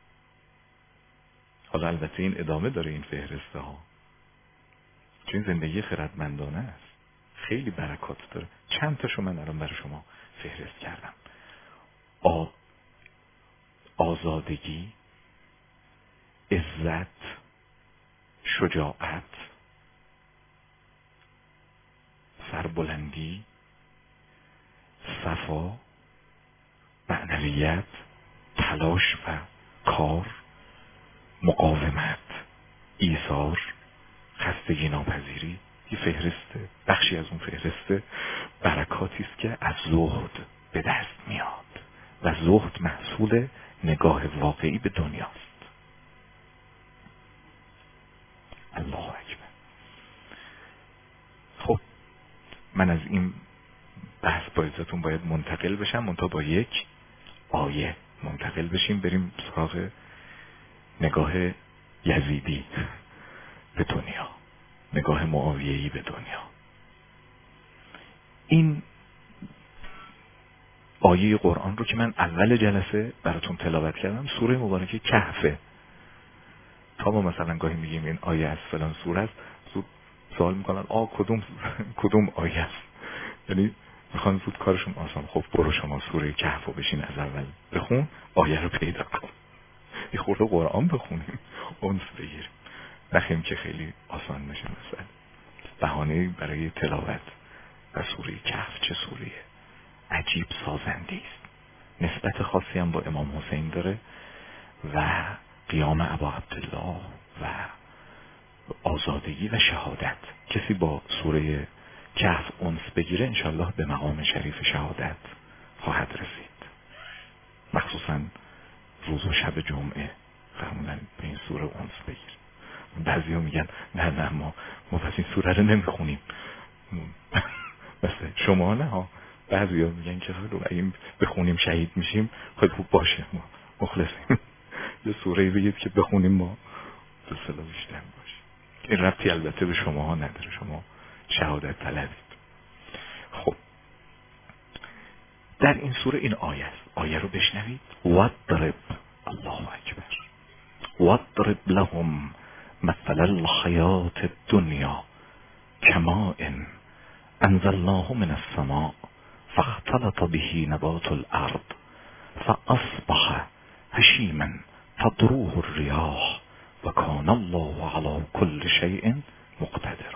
[SPEAKER 1] حالا البته این ادامه داره این فهرسته ها، چون زندگی خردمندانه است، خیلی برکات داره. چند تاشو من الان برای شما فهرست کردم. آ... آزادگی، عزت، شجاعت، سربلندی، صفا، معنویت، تلاش و کار، مقاومت، ایثار، خستگی ناپذیری. یه فهرسته، بخشی از اون فهرسته برکاتی است که از زهد به دست میاد و زهد محصول نگاه واقعی به دنیاست. الله اکبر. خب من از این بحث با اجازهتون باید منتقل بشم، منتها با یک آیه منتقل بشیم، بریم سراغ نگاه یزیدی به دنیا، نگاه معاویه‌ای به دنیا. این آیه قرآن رو که من اول جلسه براتون تلاوت کردم سوره مبارکه کهفه. تا ما مثلا گاهی میگیم این آیه از فلان سوره است، زود سوال میکنن آ کدوم کدوم آیه است، یعنی میخوان زود کارشون آسان. خب برو شما سوره کهف رو بشین از اول بخون، آیه رو پیدا کن، یه خورده قرآن بخونیم اونس بگیریم، نخیم که خیلی آسان نشه. مثلا بهانه برای تلاوت و سوره کهف چه سوره عجیب سازنده است، نسبت خاصی هم با امام حسین داره و قیام ابا عبدالله و آزادگی و شهادت. کسی با سوره کهف انس بگیره انشالله به مقام شریف شهادت خواهد رسید. مخصوصا روز و شب جمعه فرمودن به این سوره انس بگیر. بعضی ها میگن نه نه ما ما پس این سوره رو نمیخونیم. مثل شما نه ها. بعضی ها میگن که خیلی اگه بخونیم شهید میشیم. خیلی خوب باشه، ما مخلصیم. یه سوره بگید که بخونیم ما دو سلا بیشتر باشه. این ربطی البته به شما ها نداره، شما شهادت طلبید. خب در این سوره این آیه است. آیه رو بشنوید. وَاضْرِبْ الله اکبر وَاضْرِبْ لَهُمْ مثل الحیاة الدنیا کماء انزلناه من السماء فاختلط به نبات الارض فاصبح هشیما تذروه الریاح وکان الله علی كل شیء مقتدر.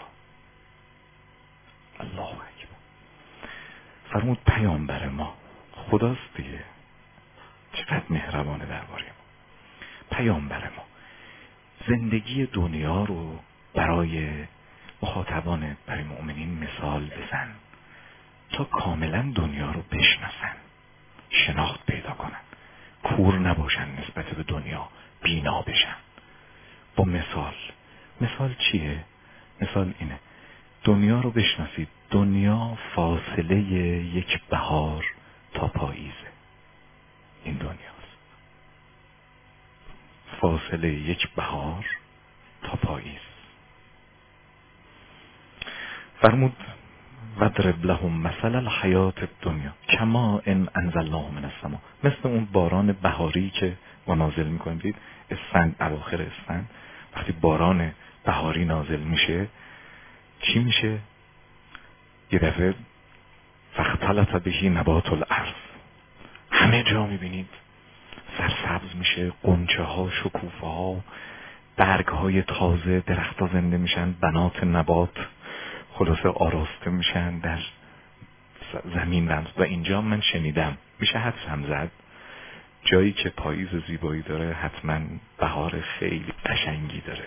[SPEAKER 1] الله اکبر. فرمود پیامبر ما خداست دیگه، چقدر مهربانه درباره ما. پیامبر ما زندگی دنیا رو برای مخاطبان، برای مؤمنین مثال بزن تا کاملا دنیا رو بشناسن، شناخت پیدا کنن، کور نباشن نسبت به دنیا، بینا بشن. با مثال. مثال چیه؟ مثال اینه دنیا رو بشناسید. دنیا فاصله یک بهار تا پاییزه. این دنیاست. فاصله یک بهار تا پاییز. فرمود وَاضْرِبْ لَهُمْ مثل الحیاة الدنیا کما ان انزلناه من السماء. مثل اون باران بهاری که ما نازل میکنیم. دید اسفند، اواخر اسفند وقتی باران بهاری نازل میشه چی میشه؟ یه دفعه فاختلط به نبات الارض، همه جا میبینید سرسبز میشه، قنچه ها، شکوفه ها، برگ های تازه، درخت ها زنده میشن، بنات نبات خلاصه آراسته میشن در زمین. و اینجا من شنیدم میشه حدس هم زد جایی که پاییز زیبایی داره حتما بهار خیلی قشنگی داره.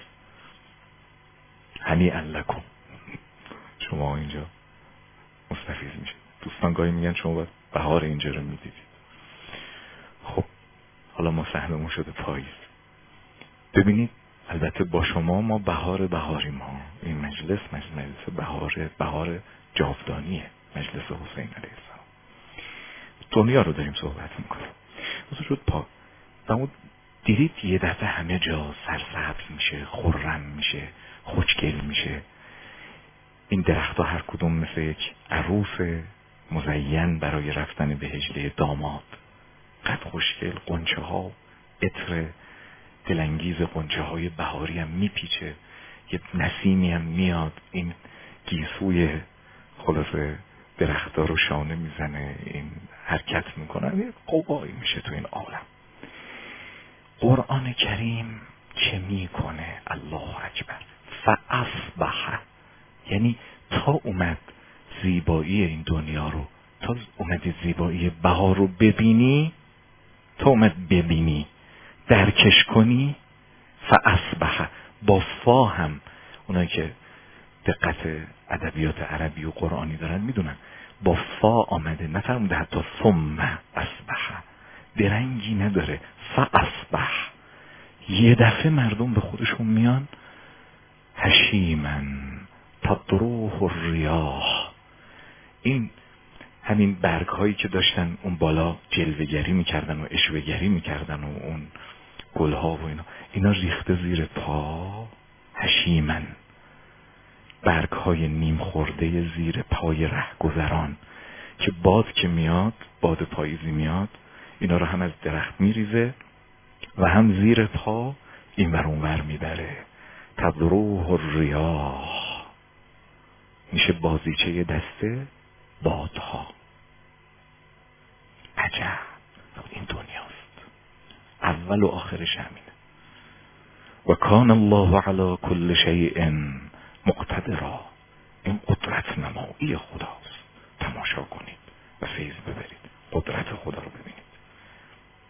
[SPEAKER 1] هنیئا لکم، شما اینجا مستفیض میشه. دوستان گاهی میگن شما باید بهار اینجا رو میدیدید. خب حالا ما سهممون شده پاییز. ببینید البته با شما ما بهار بهاریم ها. این مجلس مجلس بهار بهار جاودانیه، مجلس حسین علیه السلام. دنیا رو داریم صحبت میکنیم. مثلا شد پا و دیدید یه دفعه همه جا سرسبز میشه، خرم میشه، خوشگل میشه. این درختها هر کدوم مثل یک عروس مزین برای رفتن به هجله داماد. قد خوشگل، قنچه ها، عطر دلانگیز قنچه های بهاری هم میپیچه، یه نسیمی هم میاد، این گیسوی خلاصه درختها رو شانه میزنه، این حرکت میکنه، یه قوایی میشه تو این عالم. قرآن کریم چه میکنه؟ الله اکبر. فاصبح، یعنی تا اومد زیبایی این دنیا رو، تا اومد زیبایی بهار رو ببینی، تا اومد ببینی درکش کنی، فاصبح با فا هم اونایی که دقت ادبیات عربی و قرآنی دارن میدونن با فا آمده، نفرموده حتی ثم اصبح، درنگی نداره. فاصبح یه دفعه مردم به خودشون میان هشیمن تذروه الریاح. این همین برگ هایی که داشتن اون بالا جلوه‌گری میکردن و اشوه‌گری میکردن و اون گل ها و اینا اینا ریخته زیر پا، هشیمن، برگ های نیم خورده زیر پای رهگذران که باد که میاد، باد پاییزی میاد، اینا رو هم از درخت میریزه و هم زیر پا این ور اون ور میبره. تذروه الریاح میشه بازیچه دسته بادها. عجب، این دنیاست، اول و آخرش همینه. و کان الله علی کل شیء مقتدرا. این قدرت نمایی خداست. تماشا کنید و فیض ببرید، قدرت خدا رو ببینید.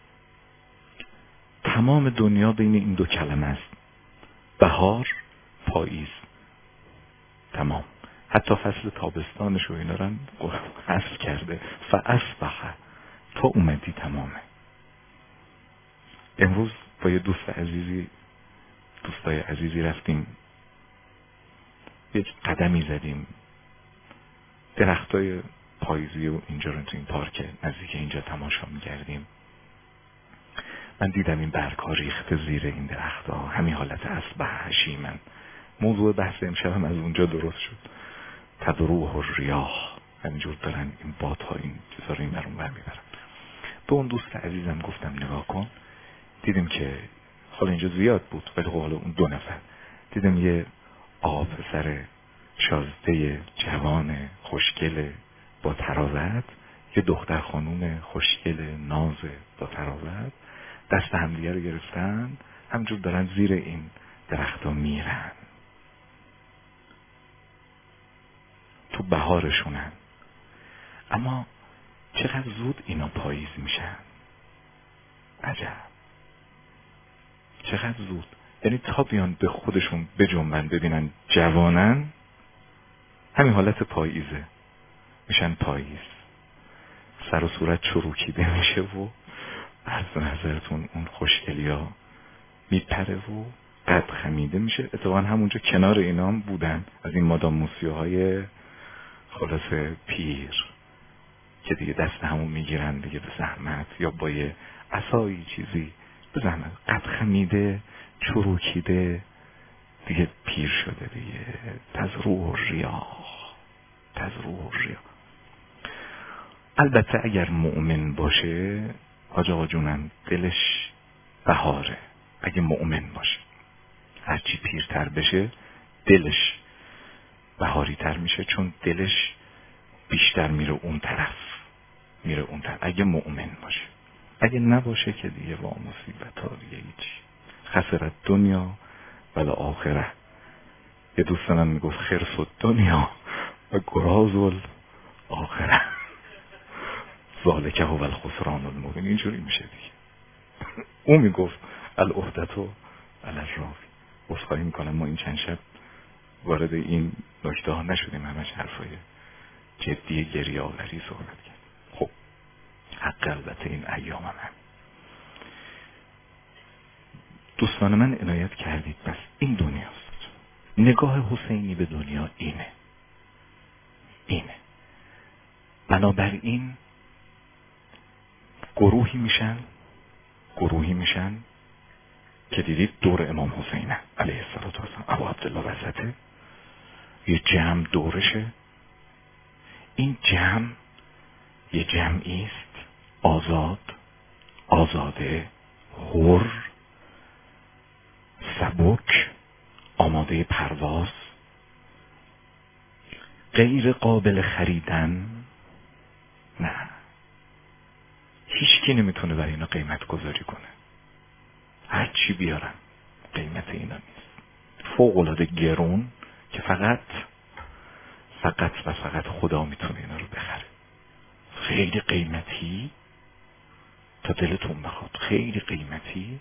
[SPEAKER 1] تمام دنیا بین این دو کلمه است. بهار پاییز تمام. حتی فصل تابستانش و اینا رو حذف کرده. فاصبح، تا اومدی تمامه. امروز با یه دوست عزیزی دوستای عزیزی رفتیم یه قدمی زدیم درختای پاییزی و اینجا رو تو این پارک نزدیک اینجا تماشا می‌کردیم. من دیدم این برگ‌ها ریخته زیر این درخت‌ها، همین حالت اصبح هشیمن. موضوع بحث امشبم از اونجا درست شد. تدروح الریاح، همینجور دارن این بادها این چیزا رو این برون بر میبرن. به اون دوست عزیزم گفتم نگاه کن. دیدیم که حالا اینجا زیاد بود ولی حالا اون دو نفر دیدم یه آقا پسر شازده جوان خوشگل با تراوت، یه دختر خانوم خوشگل ناز با تراوت دست همدیگه رو گرفتن، همجور دارن زیر این درختا میرن، تو بهارشونن. اما چقدر زود اینا پاییز میشن. عجب، چقدر زود. یعنی تا بیان به خودشون بجنبن ببینن جوانن، همین حالت پاییزه، میشن پاییز. سر و صورت چروکیده میشه و عرض نظرتون اون خوشگلی ها میپره و قد خمیده میشه. اتفاقا همونجا کنار اینا هم بودن از این مادام موسیوهای خلاصه پیر که دیگه دست همون میگیرن دیگه به زحمت، یا با یه عصایی چیزی به زحمت، قد خمیده چروکیده دیگه پیر شده دیگه. تزروح الریاح، تزروح الریاح. البته اگر مؤمن باشه حاج آقا جونم دلش بهاره. اگه مؤمن باشه هرچی پیرتر بشه دلش بهاری تر میشه، چون دلش بیشتر میره اون طرف، میره اون طرف اگه مؤمن باشه. اگه نباشه که دیگه وا مصیبت ها دیگه هیچی. خسرت دنیا ولی آخره. یه دوستانم میگفت خرس و دنیا و گراز آخره، ذالکه هو الخسران المبین. اینجوری میشه دیگه. اون میگفت العهدتو علی الراوی. عذرخواهی میکنم ما این چند شب وارد این نکته ها نشدیم، همش حرفای جدی گریه آوری صحبت کرد. خب حق البته این ایام هم, هم دوستان من عنایت کردید. بس این دنیاست. نگاه حسینی به دنیا اینه اینه بنابراین گروهی میشن گروهی میشن که دیدید دور امام حسین علیه السلام، ابو عبدالله وسطه، یه جمع دورشه. این جمع یه جمعی است آزاد، آزاده، حر، سبک، آماده پرواز، غیر قابل خریدن. نه، هیچ کی نمیتونه برای اینا قیمت گذاری کنه. هر چی بیارن قیمت اینا نیست. فوق العاده گرون که فقط فقط و فقط خدا میتونه اینا رو بخره. خیلی قیمتی تا دلتون بخواد، خیلی قیمتی،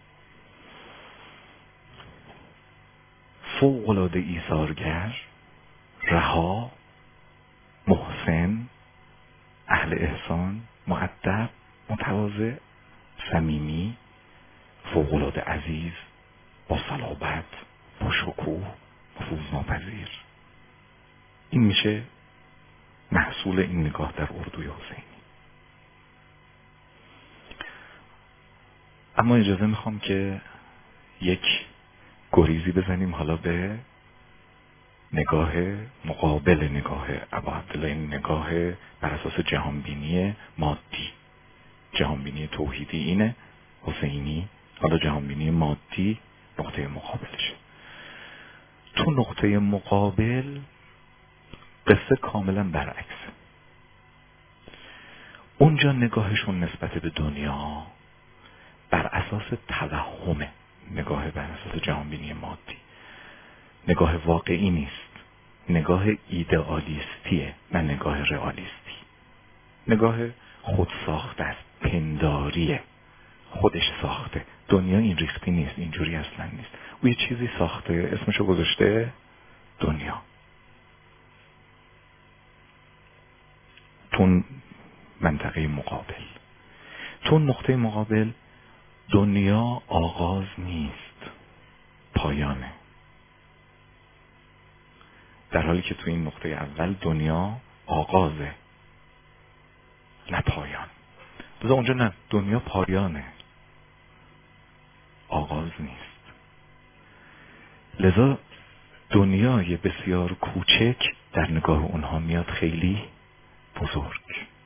[SPEAKER 1] فوق العاده ایثارگر، رها، محسن، اهل احسان، مؤدب، متواضع، صمیمی، فوق العاده عزیز، با صلابت، با شکوه، نفوذ ناپذیر. این میشه محصول این نگاه در اردوی حسینی. اما اجازه میخوام که یک گریزی بزنیم حالا به نگاه مقابل نگاه ابا عبدالله، این نگاه بر اساس جهانبینی مادی. جهانبینی توحیدی اینه حسینی، حالا جهانبینی مادی نقطه مقابلشه. تو نقطه مقابل قصه کاملا برعکسه. اونجا نگاهشون نسبت به دنیا بر اساس توهمه، نگاه بر اساس جهانبینی مادی، نگاه واقعی نیست، نگاه ایدئالیستیه نه نگاه رئالیستی. نگاه خود ساخته است، پنداریه، خودش ساخته. دنیا این ریختی نیست، اینجوری اصلا نیست. او یه چیزی ساخته، اسمشو گذاشته دنیا. تو منطقه مقابل، تو نقطه مقابل، دنیا آغاز نیست، پایانه. در حالی که تو این نقطه اول دنیا آغازه، نه پایان. بذار اونجا نه، دنیا پایانه، آغاز نیست. لذا دنیای بسیار کوچک در نگاه اونها میاد خیلی بزرگ.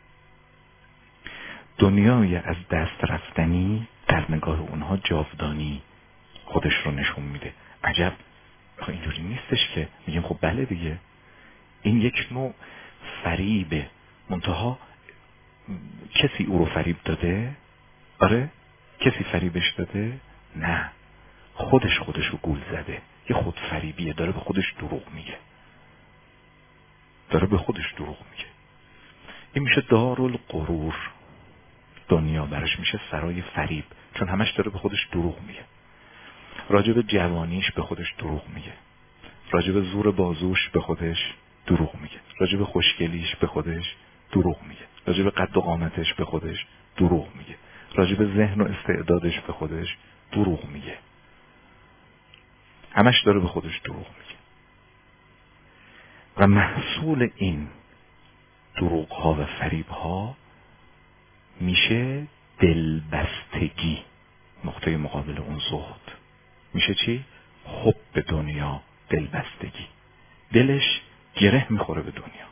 [SPEAKER 1] دنیای از دست رفتنی در نگاه اونها جاودانی خودش رو نشون میده. عجب، اینجوری نیستش که میگیم خب بله دیگه، این یک نوع فریبه. منتها کسی او رو فریب داده؟ آره؟ کسی فریبش داده؟ نه، خودش خودش رو گول زده. یه خود فریبیه، داره به خودش دروغ میگه، داره به خودش دروغ میگه. این میشه دارالغرور. دنیا برش میشه سرای فریب، چون همش داره به خودش دروغ میگه. راجب جوانیش به خودش دروغ میگه، راجب زور بازوش به خودش دروغ میگه، راجب خوشگلیش به خودش دروغ میگه، راجب قد و قامتش به خودش دروغ میگه، راجب ذهن و استعدادش به خودش دروغ میگه. همش داره به خودش دروغ میگه. و محصول این دروغ ها و فریب ها میشه دلبستگی. نقطه مقابل اون زهد میشه چی؟ حب به دنیا، دلبستگی. دلش گره میخوره به دنیا.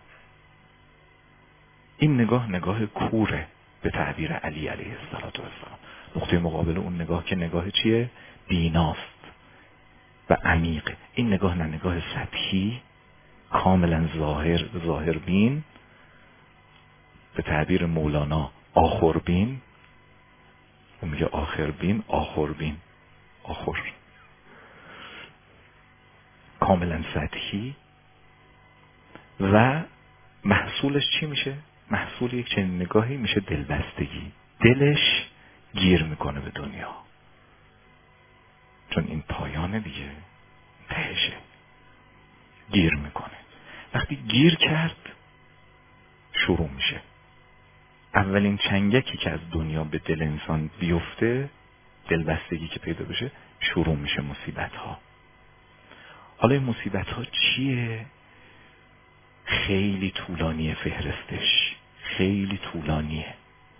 [SPEAKER 1] این نگاه نگاه کوره به تعبیر علی علیه السلام. نقطه مقابل اون نگاه که نگاه چیه؟ بیناست و عمیقه. این نگاه نه نگاه سطحی، کاملا ظاهر ظاهر بین، به تعبیر مولانا آخر بین. اون میگه آخر بین، آخر بین، آخر، کاملا سطحی. و محصولش چی میشه؟ محصول یک چنین نگاهی میشه دلبستگی. دلش گیر میکنه به دنیا، چون این پایانه دیگه، تهشه، گیر میکنه. وقتی گیر کرد شروع میشه. اولین چنگکی که از دنیا به دل انسان بیفته، دلبستگی که پیدا بشه، شروع میشه مصیبت ها. حالا این مصیبت ها چیه؟ خیلی طولانیه فهرستش، خیلی طولانیه.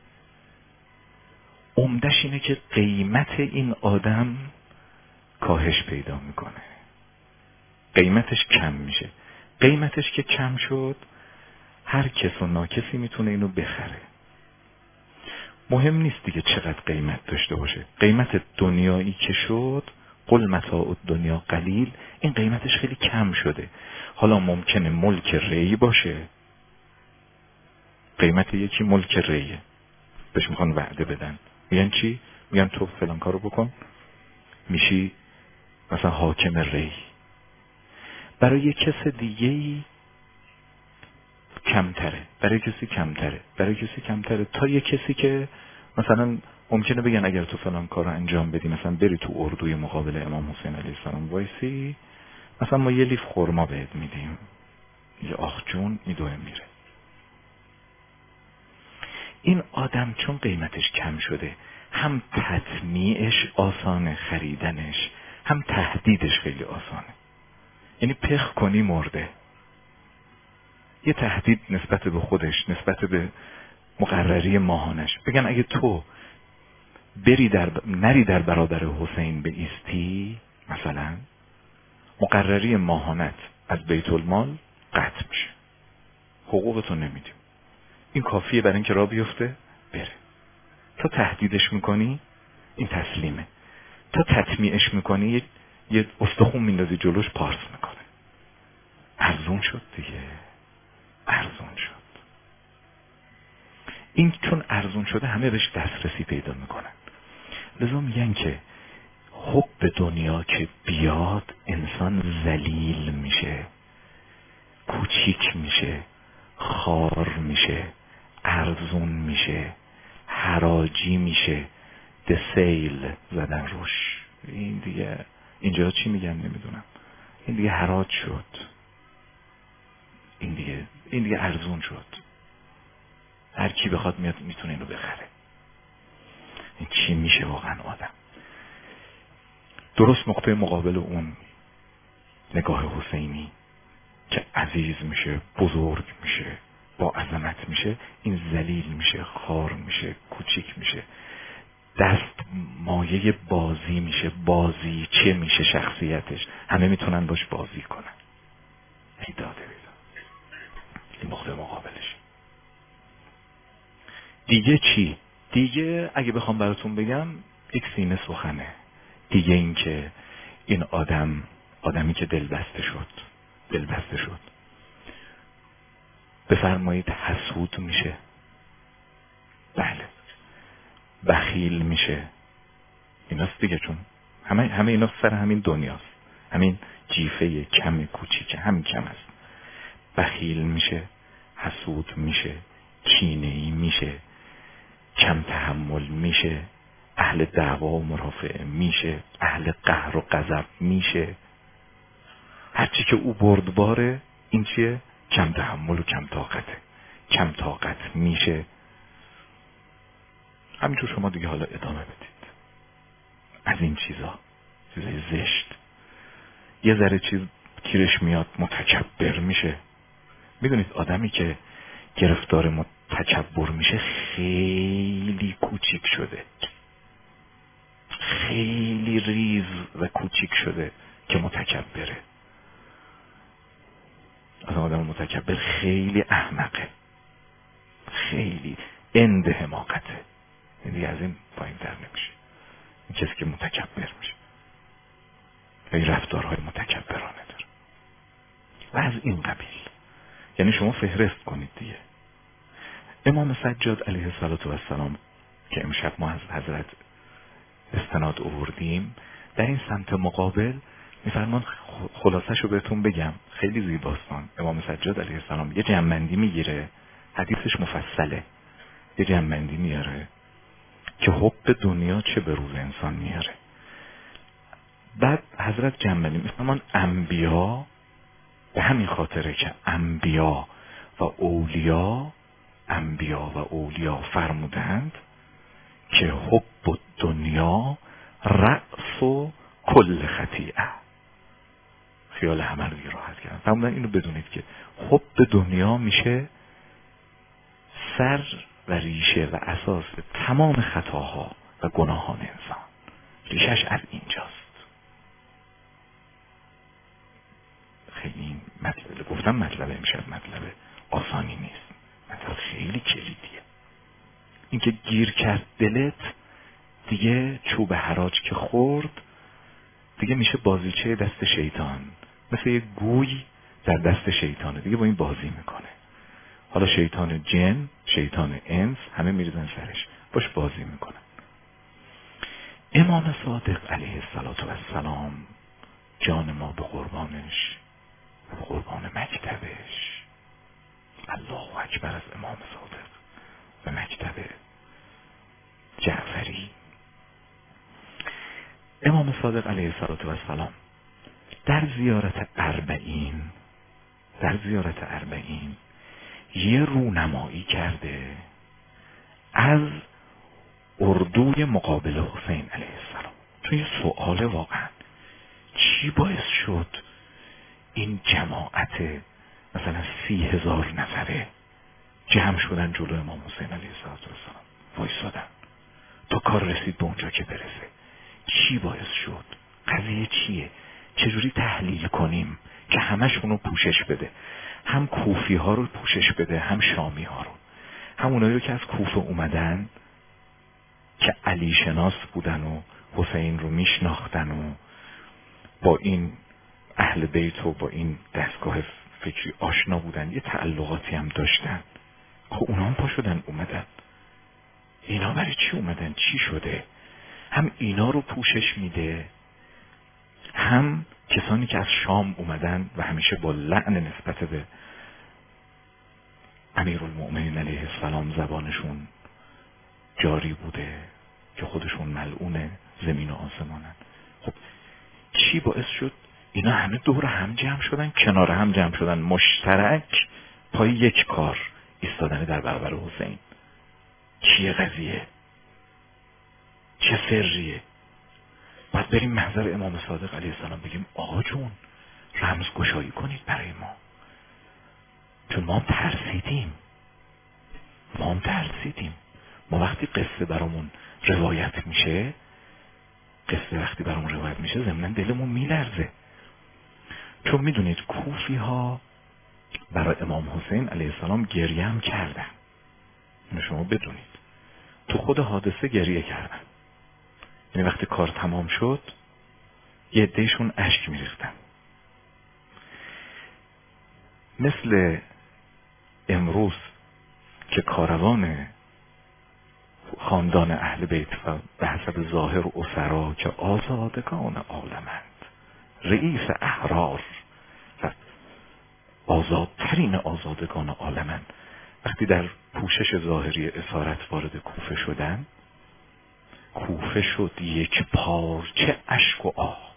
[SPEAKER 1] عمدش اینه که قیمت این آدم کاهش پیدا میکنه، قیمتش کم میشه. قیمتش که کم شد، هر کس و ناکسی میتونه اینو بخره. مهم نیست دیگه چقدر قیمت داشته باشه. قیمت دنیایی که شد، قل متاع الدنیا قلیل، این قیمتش خیلی کم شده. حالا ممکنه ملک ری باشه، قیمت یکی ملک ریه، بهش میخوان وعده بدن، میگن چی؟ میگن تو فلان کارو بکن میشی مثلا حاکم ری. برای یک کس دیگه‌ای کمتره، برای کسی کمتره، برای کسی کمتره، تا یک کسی که مثلا ممکنه بگن اگر تو فلان کار رو انجام بدی، مثلا بری تو اردوی مقابل امام حسین علیه السلام وایسی، مثلا ما یه لیف خرما بهت میدیم. یه آخ جون میدوه میره. این آدم چون قیمتش کم شده، هم تطمیعش آسانه، خریدنش، هم تهدیدش خیلی آسانه. یعنی پخ کنی مرده. یه تهدید نسبت به خودش، نسبت به مقرری ماهانش. بگن اگه تو بری در ب... نری در برابر حسین به ایستی، مثلا مقرری ماهانت از بیت المال قطع میشه، حقوقتو نمیدیم. این کافیه برای اینکه راه بیفته بره. تا تهدیدش میکنی این تسلیمه، تا تطمیعش میکنی یه, یه استخون میندازی جلوش، پارس میکنه. ارزون شد دیگه، ارزون شد. این چون ارزون شده همه بهش دسترسی پیدا میکنن. لذا میگن که حب دنیا که بیاد، انسان ذلیل میشه، کوچیک میشه، خار میشه، ارزون میشه، حراجی میشه، دسیل زدن روش. این دیگه اینجا چی میگن نمیدونم، این دیگه حراج شد، این دیگه این دیگه ارزون شد، هر کی بخواد میاد میتونه اینو بخره. این چی میشه واقعا آدم؟ درست نقطه مقابل اون نگاه حسینی که عزیز میشه، بزرگ میشه، با عظمت میشه، این ذلیل میشه، خار میشه، کوچیک میشه، دست مایه بازی میشه. بازی چه میشه؟ شخصیتش همه میتونن باش بازی کنن. ای داده بیداد، این نقطه مقابلش. دیگه چی؟ دیگه اگه بخوام براتون بگم یک سینه سخنه. دیگه این که این آدم، آدمی که دلبسته شد دلبسته شد بفرمایید حسود میشه، بله، بخیل میشه، ایناست دیگه، چون همه همه اینا سر همین دنیاست، همین جیفه کم کوچیک همین کم است. بخیل میشه، حسود میشه، کینه‌ای میشه، کم تحمل میشه، اهل دعوا و مرافعه میشه، اهل قهر و غضب میشه. هرچی که او بردباره این چیه؟ کم تحمل و کم طاقته، کم طاقت میشه. همینطور شما دیگه حالا ادامه بدید از این چیزا، چیزای زشت. یه ذره چیز گیرش میاد متکبر میشه. میدونید آدمی که گرفتار متکبر میشه خیلی کوچیک شده، خیلی ریز و کوچیک شده که متکبره. از آدم متکبر خیلی احمقه، خیلی اند حماقته. این دیگه از این پایین تر نمیشه. این کسی که متکبر میشه و این رفتارهای متکبرانه داره و از این قبیل. یعنی شما فهرست کنید دیگه. امام سجاد علیه السلام که امشب ما از حضرت استناد آوردیم، در این سمت مقابل میفرمان، خلاصش رو بهتون بگم خیلی زیباستان. امام سجاد علیه السلام یه جمع‌بندی میگیره، حدیثش مفصله، یه جمع‌بندی میاره که حب دنیا چه به روز انسان میاره. بعد حضرت جمع‌بندی میفرمان انبیا، به همین خاطره که انبیا و اولیا انبیا و اولیا فرمودند که حب دنیا رأس و کل خطیئه. خیال همه رو دیگه راحت کردن. فرمودن اینو بدونید که حب دنیا میشه سر و ریشه و اساس تمام خطاها و گناهان انسان. ریشش از اینجاست. خیلی مطلب گفتم، مطلب امشب مطلب آسانی نیست، مطلب خیلی کلیدیه. اینکه گیر کرد دلت دیگه، چوب حراج که خورد دیگه میشه بازیچه دست شیطان، مثل یه گوی در دست شیطانه دیگه، با این بازی میکنه. حالا شیطان جن، شیطان انس، همه میریزن سرش باش بازی میکنن. امام صادق علیه السلام جان ما به قربانش و به قربان مکتبش. الله اکبر از امام صادق و مکتب جعفری. امام صادق علیه السلام در زیارت اربعین در زیارت اربعین یه رونمایی کرده از اردوی مقابل حسین علیه السلام. تو یه سؤاله واقعا، چی باعث شد این جماعت مثلا سی هزار نفره جمع شدن جلو امام حسین علیه السلام وایسادن تا کار رسید به اونجا که برسه؟ چی باعث شد؟ قضیه چیه؟ چجوری تحلیل کنیم که همشون رو پوشش بده؟ هم کوفی ها رو پوشش بده، هم شامی ها رو. همونایی رو که از کوفه اومدن که علی شناس بودن و حسین رو میشناختن و با این اهل بیت و با این دستگاه فکری آشنا بودن، یه تعلقاتی هم داشتن، خب اونا هم پا شدن اومدن. اینا برای چی اومدن؟ چی شده؟ هم اینا رو پوشش میده، هم کسانی که از شام اومدن و همیشه با لعن نسبت به امیرالمؤمنین علیه السلام زبانشون جاری بوده که خودشون ملعون زمین و آسمانن. خب چی باعث شد اینا همه دور هم جمع شدن، کنار هم جمع شدن، مشترک پای یک کار ایستادن در برابر حسین. چیه قضیه؟ چه سریه؟ باید بریم محضر امام صادق علیه السلام بگیم آقا جون رمزگشایی کنید برای ما، چون ما هم ترسیدیم. ما هم ترسیدیم. ما وقتی قصه برامون روایت میشه قصه وقتی برامون روایت میشه ضمناً دلمون میلرزه. چون میدونید کوفی ها برای امام حسین علیه السلام گریه هم کردن. اینو شما بدونید. تو خود حادثه گریه کردن. یعنی وقتی کار تمام شد یه عده‌شون اشک میریختن. مثل امروز که کاروان خاندان اهل بیت و به حسب ظاهر و اسرا که آزادگان عالمند، رئیس احرار و آزادترین آزادگان عالمند، وقتی در پوشش ظاهری اسارت وارد کوفه شدن، کوفه شد یک پارچه اشک و آه.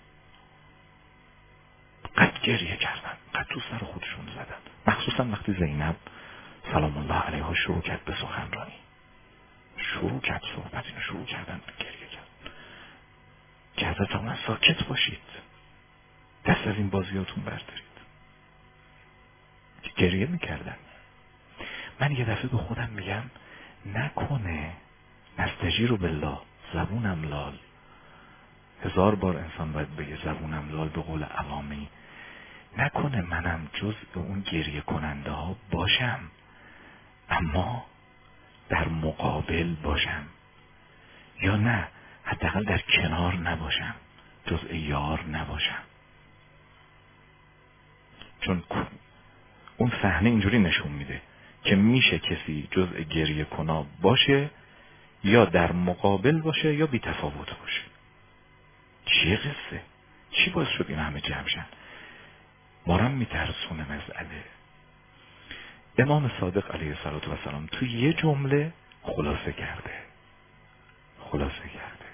[SPEAKER 1] قد گریه کردن، قد تو سر خودشون زدن، مخصوصا وقتی زینب سلام الله علیها شروع کرد به سخنرانی، شروع کرد صحبت، اینو شروع کردن گریه کرد. که حضرت فرمودن ساکت باشید، دست از این بازیاتون بردارید. گریه میکردن. من یه دفعه به خودم میگم نکنه نستجیر بالله زبونم لال. هزار بار انسان باید بگه زبونم لال به قول عوامی. نکنه منم جزء اون گریه کننده ها باشم، اما در مقابل باشم، یا نه حداقل در کنار نباشم، جزء یار نباشم. چون اون صحنه اینجوری نشون میده که میشه کسی جزء گریه کنا باشه یا در مقابل باشه یا بی تفاوت باشه. چیه قصه؟ چی باعث شد این همه جمع شن؟ ما رو میترسونه مسئله. امام صادق علیه السلام تو یه جمله خلاصه کرده. خلاصه کرده.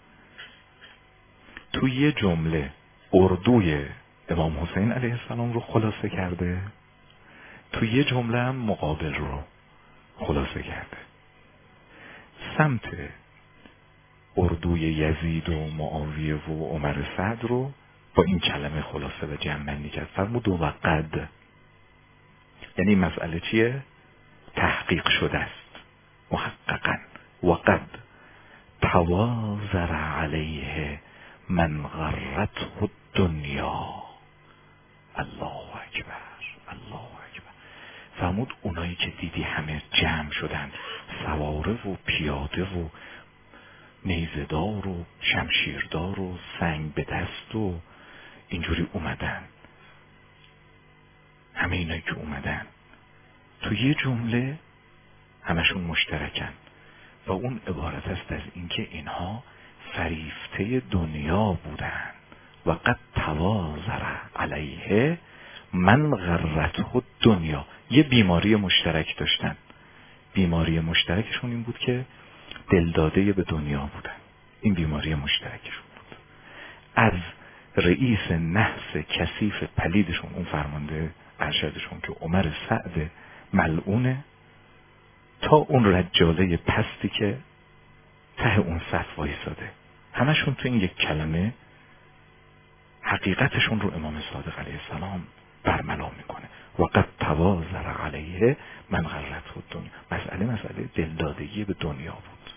[SPEAKER 1] تو یه جمله اردوی امام حسین علیه السلام رو خلاصه کرده. تو یه جمله هم مقابل رو خلاصه کرده. سمت اردوی یزید و معاویه و عمر سعد رو با این کلمه خلاصه و جمع بندی کرد. فرمود و قد، یعنی مسئله چیه؟ تحقیق شده است، محققاً. و قد توازر علیه من غرته الدنیا. الله اکبر، الله اکبر. فرمود اونایی که دیدی همه جمع شدن، سواره و پیاده و نیزدار و شمشیردار و سنگ به دست و اینجوری اومدن، همه اینایی که اومدن تو یه جمله همشون مشترکن و اون عبارت است از اینکه اینها فریفته دنیا بودن. و قد توازر علیه من غرته دنیا. یه بیماری مشترک داشتن. بیماری مشترکشون این بود که دلداده به دنیا بودن. این بیماری مشترکشون بود. از رئیس نحس کثیف پلیدشون، اون فرمانده ارشدشون که عمر سعد ملعونه، تا اون رجاله پستی که ته اون صف وایساده، همشون تو این یک کلمه حقیقتشون رو امام صادق علیه السلام برملا میکنه. و قد توازر علیه من غرته الدنیا. مسئله مسئله دلدادگی به دنیا بود.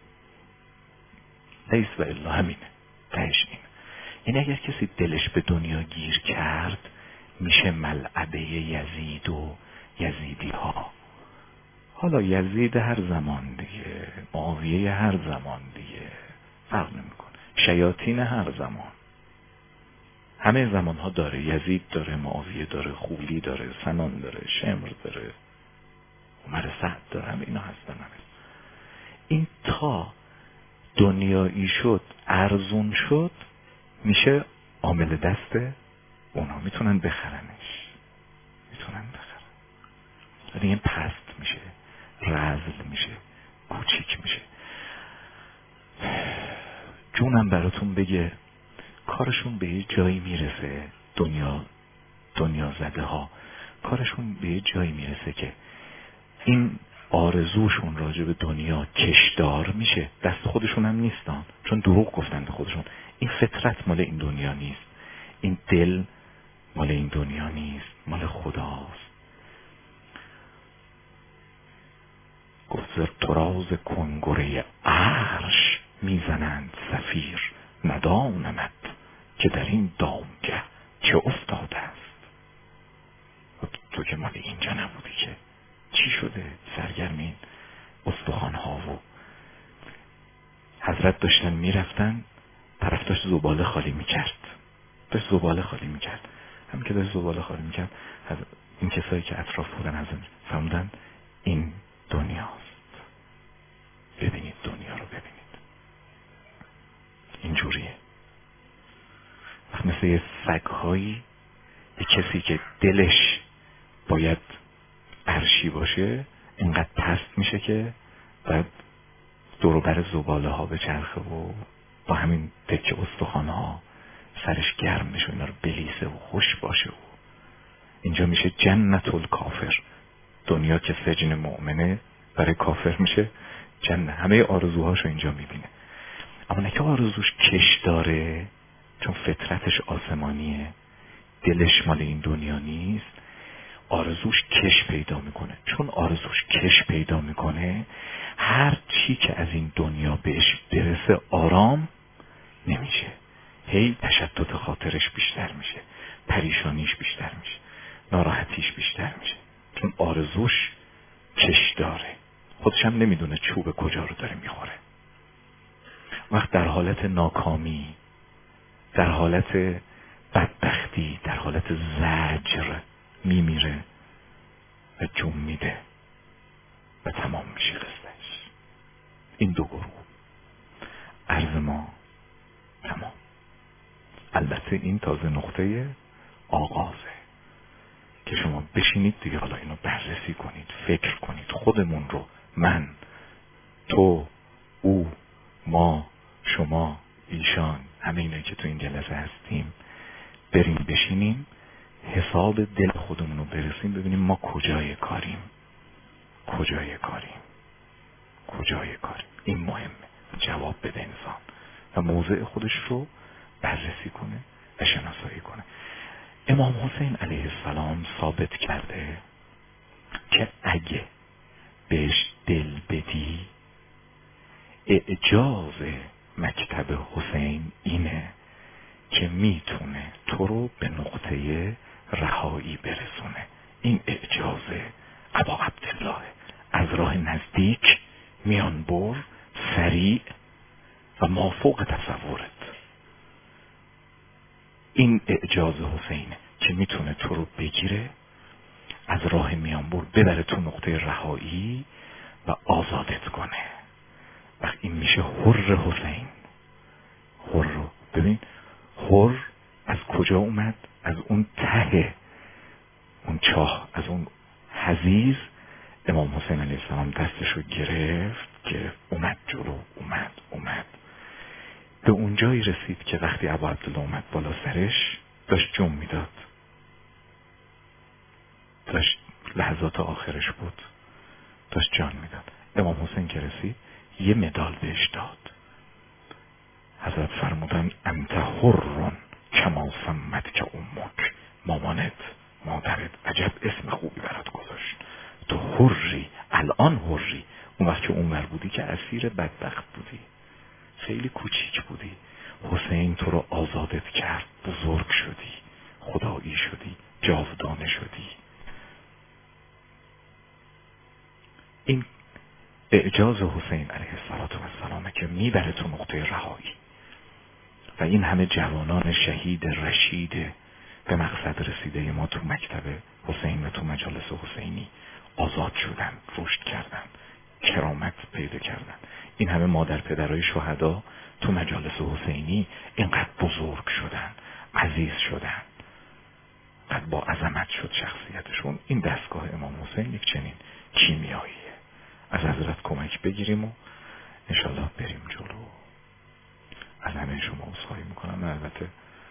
[SPEAKER 1] لیس و الا همینه، تهش اینه. یعنی اگر کسی دلش به دنیا گیر کرد میشه ملعبه یزید و یزیدی ها. حالا یزید هر زمان دیگه، معاویه هر زمان دیگه، فرق نمیکنه، شیاطین هر زمان، همه زمان ها داره. یزید داره، معاویه داره، خولی داره، سنان داره، شمر داره، عمر سعد داره، همه اینا هستن. همه این تا دنیایی شد، ارزون شد، میشه عامل دست اونا، میتونن بخرنش، میتونن بخرن. ولی این پست میشه، رذل میشه، کوچیک میشه. جونم براتون بگه کارشون به یه جایی میرسه، دنیا دنیا زده ها کارشون به یه جایی میرسه که این آرزوشون راجع به دنیا کشدار میشه. دست خودشون هم نیستن، چون دروغ گفتن به خودشون. این فطرت مال این دنیا نیست، این دل مال این دنیا نیست، مال خداست. گفت تراز کنگره عرش میزنند صفیر، ندانمت که در این دامگه چه افتاده است. تو که مال اینجا نبودی که چی شده؟ سرگرمین استخوان ها و حضرت داشتن میرفتن، طرف داشت زباله خالی میکرد داشت زباله خالی میکرد همین که داشت زباله خالی میکرد این کسایی که اطراف بودن حضرت فهمدن این دنیاست. ببینید دنیا رو ببینید، اینجوریه. وقت مثل یه سگهایی، یه کسی که دلش باید عرشی باشه اینقدر پست میشه که باید دوروبر زباله ها به چرخه و با همین تکه استخوان ها سرش گرم میشه، اینا رو بلیسه و خوش باشه. و اینجا میشه جنت الکافر. دنیا که سجن مؤمنه برای کافر میشه جنت. همه آرزوهاشو اینجا میبینه. اما نه که آرزوش کش داره، چون فطرتش آسمانیه، دلش مال این دنیا نیست، آرزوش کش پیدا میکنه. چون آرزوش کش پیدا میکنه، هر چی که از این دنیا بهش برسه آرام نمیشه، هی تشتت خاطرش بیشتر میشه، پریشانیش بیشتر میشه، ناراحتیش بیشتر میشه، چون آرزوش کش داره. خودش هم نمیدونه چوب کجا رو داره میخوره. وقت در حالت ناکامی، در حالت بدبختی، در حالت زجر میمیره و جون میده و تمام میشه قصهش. این دو گروه عرض ما تمام. البته این تازه نقطه آغازه که شما بشینید دیگه حالا اینو بررسی کنید، فکر کنید، خودمون رو، من، تو، او، ما، شما، ایشان، همه اینایی که تو این جلسه هستیم، بریم بشینیم حساب دل خودمون رو برسیم، ببینیم ما کجای کاریم کجای کاریم کجای کاریم. این مهمه، جواب بده انسان و موضع خودش رو بررسی کنه و شناسایی کنه. امام حسین علیه السلام ثابت کرده که اگه بهش دل بدی، اعجاز مکتب حسین اینه که میتونه تو رو به نقطه رهایی برسونه. این اعجاز ابا عبدالله از راه نزدیک، میان بر، سریع و مافوق تصورت. این اعجاز حسینه که میتونه تو رو بگیره، از راه میان بر ببره تو نقطه رهایی و آزادت کنه. وقت این میشه حر حسین. حر رو ببین، حر از کجا اومد؟ از اون ته اون چاه، از اون حضیض. امام حسین علیه السلام دستشو گرفت که اومد جلو، اومد اومد به اون جایی رسید که وقتی ابا عبدالله اومد بالا سرش، داشت جون میداد، داشت لحظات آخرش بود، داشت جان میداد. امام حسین که رسید یه مدال بهش داد. حضرت فرمودن انت حرون کما سمت که امک، مامانت، مادرت عجب اسم خوبی برات گذاشت. تو حری، الان حری. اون وقت که اونور بودی که اسیر بدبخت بودی، خیلی کوچیک بودی. حسین تو رو آزادت کرد، بزرگ شدی، خدایی شدی، جاودانه شدی. این اعجاز حسین علیه السلام که میبره تو نقطه رهایی. و این همه جوانان شهید رشید به مقصد رسیده ما تو مکتب حسین و تو مجالس حسینی آزاد شدن، رشد کردن، کرامت پیدا کردن. این همه مادر پدرای شهدا تو مجالس حسینی اینقدر بزرگ شدن، عزیز شدن، قد با عظمت شد شخصیتشون. این دستگاه امام حسین یک چنین کیمیاییه. از حضرت کمک بگیریم و انشالله بریم جلو. از همه شما عذرخواهی میکنم. من البته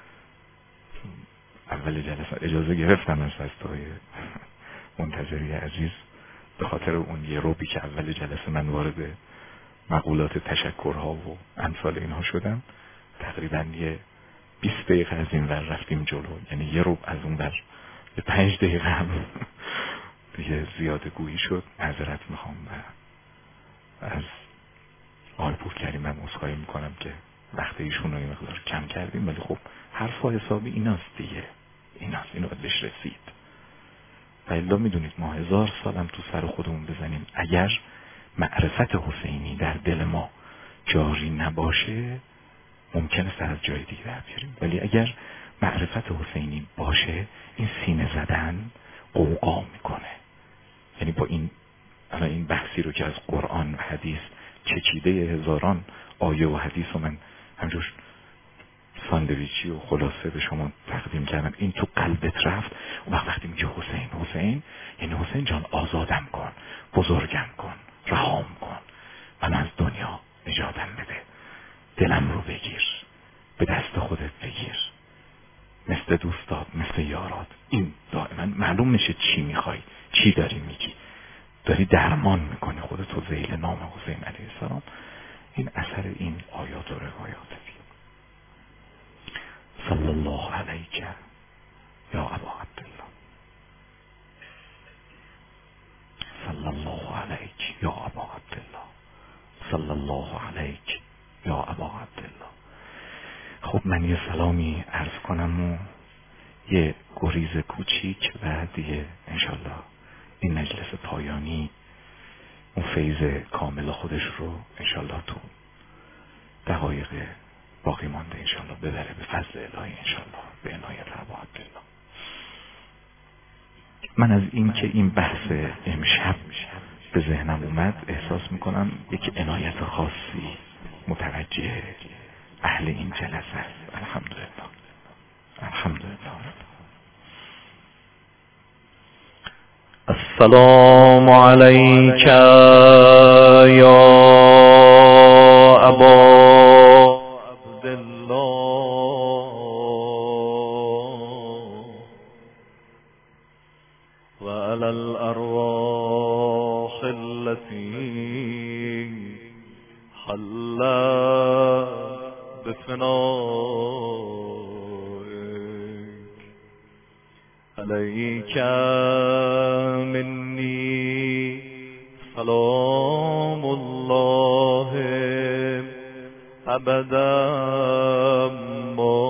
[SPEAKER 1] اول جلسه اجازه گرفتم از دوستای منتظری عزیز به خاطر اون یه روبی که اول جلسه من وارد مقولات تشکرها و امثال اینها شدم، تقریبا یه بیست دقیقه از این ور رفتیم جلو، یعنی یه روب از اون ور یه پنج دقیقه هم دیگه زیاده گویی شد. معذرت میخوام و از آقای پورکریم هم عذرخواهی میکنم که وقت ایشون رو یه مقدار کم کردیم، ولی خب حرف و حسابی ایناست دیگه، ایناست، اینو باید بهش رسید. و الا میدونید ما هزار سالم تو سر خودمون بزنیم، اگر معرفت حسینی در دل ما جاری نباشه ممکنه سر از جای دیگه در بیاریم، ولی اگر معرفت حسینی باشه این سینه زدن قوقا میکنه. یعنی با این الان این بحثی رو که از قرآن و حدیث چچیده هزاران آیه و حدیث رو من همجور ساندویچی و خلاصه به شما تقدیم کردم، این تو قلبت رفت. و وقت وقتی میگه حسین حسین یعنی حسین جان آزادم کن، بزرگم کن، رهام کن، من از دنیا نجاتم بده، دلم رو بگیر، به دست خودت بگیر، مثل دوستات، مثل یارات. این دائما معلوم میشه چی میخوای، چی داری میگی، داری درمان میکنی خودتو ذیل نام حسین علیه السلام. این اثر این آیات و روایاته. صلی الله علیک یا ابا عبدالله، صلی الله علیک یا ابا عبدالله، صلی الله علیک یا ابا عبدالله. خب من یه سلامی عرض کنم و یه گریز کوچیک و دیگه انشالله این مجلس پایانی اون فیض کامل خودش رو انشالله تو دقایق باقی مانده انشالله ببره به فضل الهی، انشالله به عنایت ابا عبدالله. من از این که این بحث امشب به ذهنم اومد احساس میکنم یک عنایت خاصی متوجه اهل این جلسه است. الحمدلله، الحمدلله.
[SPEAKER 2] السلام علیک یا ابا وعلى الأرواح التي حلت بفنائك عليك مني سلام الله أبدا ما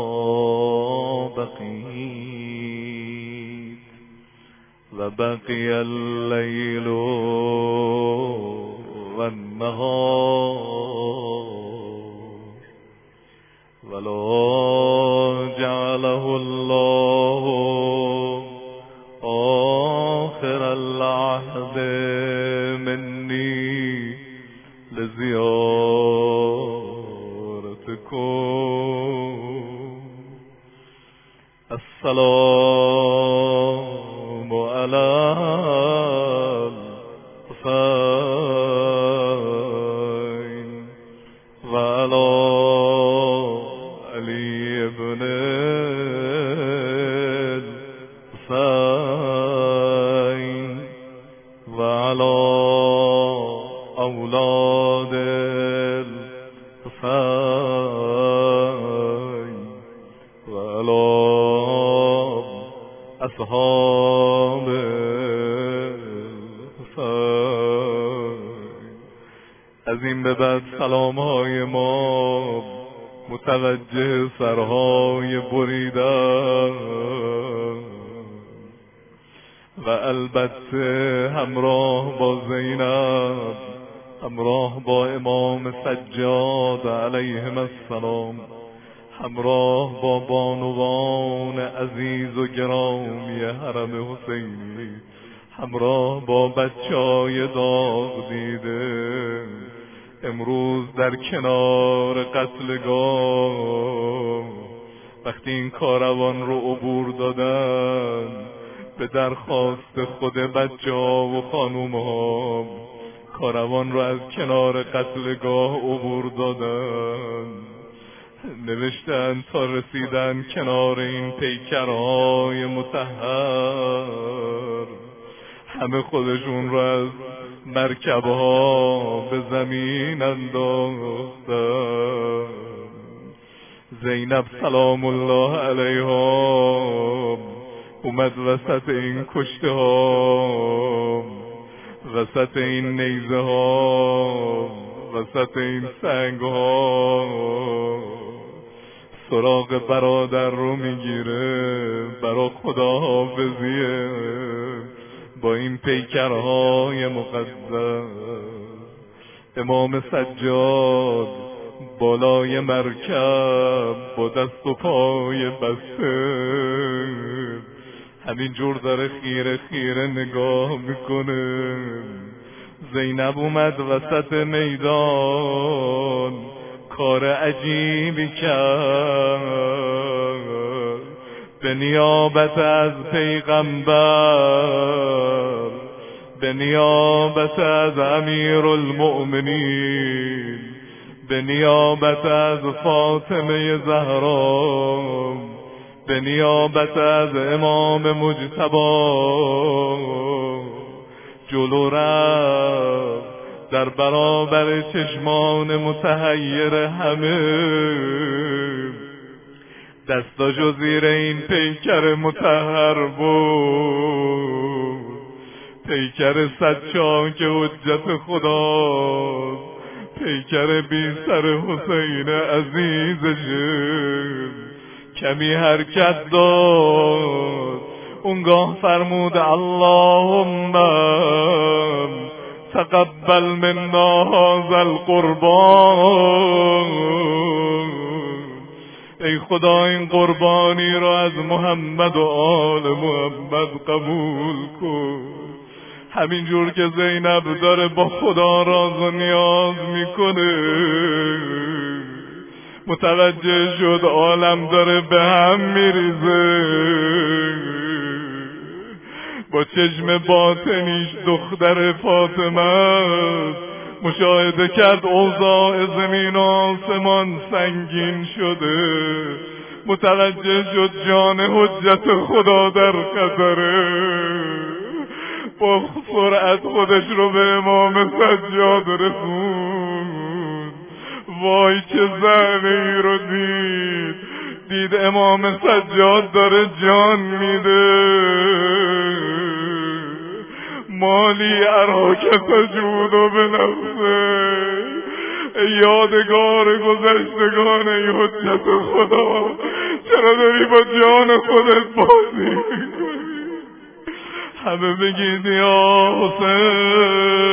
[SPEAKER 2] بقيت وبقي الليل والنهار ولو جعله الله آخر العهد مني لزيارتكم. السلام على الحسين وعلى علي بن الحسين وعلى أولاد الحسين وعلى اصحاب الحسین. از این به بعد سلام های ما متوجه سرهای بریده و البته همراه با زینب، همراه با امام سجاد علیهم السلام، همراه با بانوان عزیز و گرامی حرم حسینی، همراه با بچهای داغ دیده، امروز در کنار قتلگاه وقتی این کاروان رو عبور دادن به درخواست خود بچه ها و خانوم ها کاروان رو از کنار قتلگاه عبور دادن، نوشتن تا رسیدن کنار این پیکرهای مطهر همه خودشون رو از مرکبها به زمین انداختن. زینب سلام الله علیها اومد وسط این کشته ها، وسط این نیزه ها، وسط این سنگ ها، سراغ برادر رو میگیره، برا خداحافظیه با این پیکرهای مقدس. امام سجاد بالای مرکب با دست و پای بسته همین جور داره خیره خیره نگاه میکنه. زینب اومد وسط میدان کار عجیبی کرد، به نیابت از پیغمبر، به نیابت از امیر المؤمنین، به نیابت از فاطمه زهرا، به نیابت از امام مجتبی جلو رفت در برابر چشمان متحیر همه. دستاشو زیر این پیکر مطهر بود، پیکر صد چاک حجت خداست، پیکر بی سر حسین عزیزشه. کمی حرکت داد، اونگاه فرمود اللهم تقبل منا هذا القربان. ای خدا این قربانی را از محمد و آل محمد قبول کن. همینجور که زینب داره با خدا راز و نیاز میکنه متوجه شد عالم داره به هم میریزه. با چشم باطنیش دختر فاطمه مشاهده کرد اوضاع زمین و آسمان سنگین شده. متوجه شد جان حجت خدا در خطره. با سرعت خودش رو به امام سجاد رسوند. وای چه زنه ای رو دید، دید امام سجاد داره جان میده. مالی اراک سجود و به نفسه، یادگار گذشتگان ای حجت خدا، چرا داری با جان خودت بازی میکنی؟ همه بگید یا حسین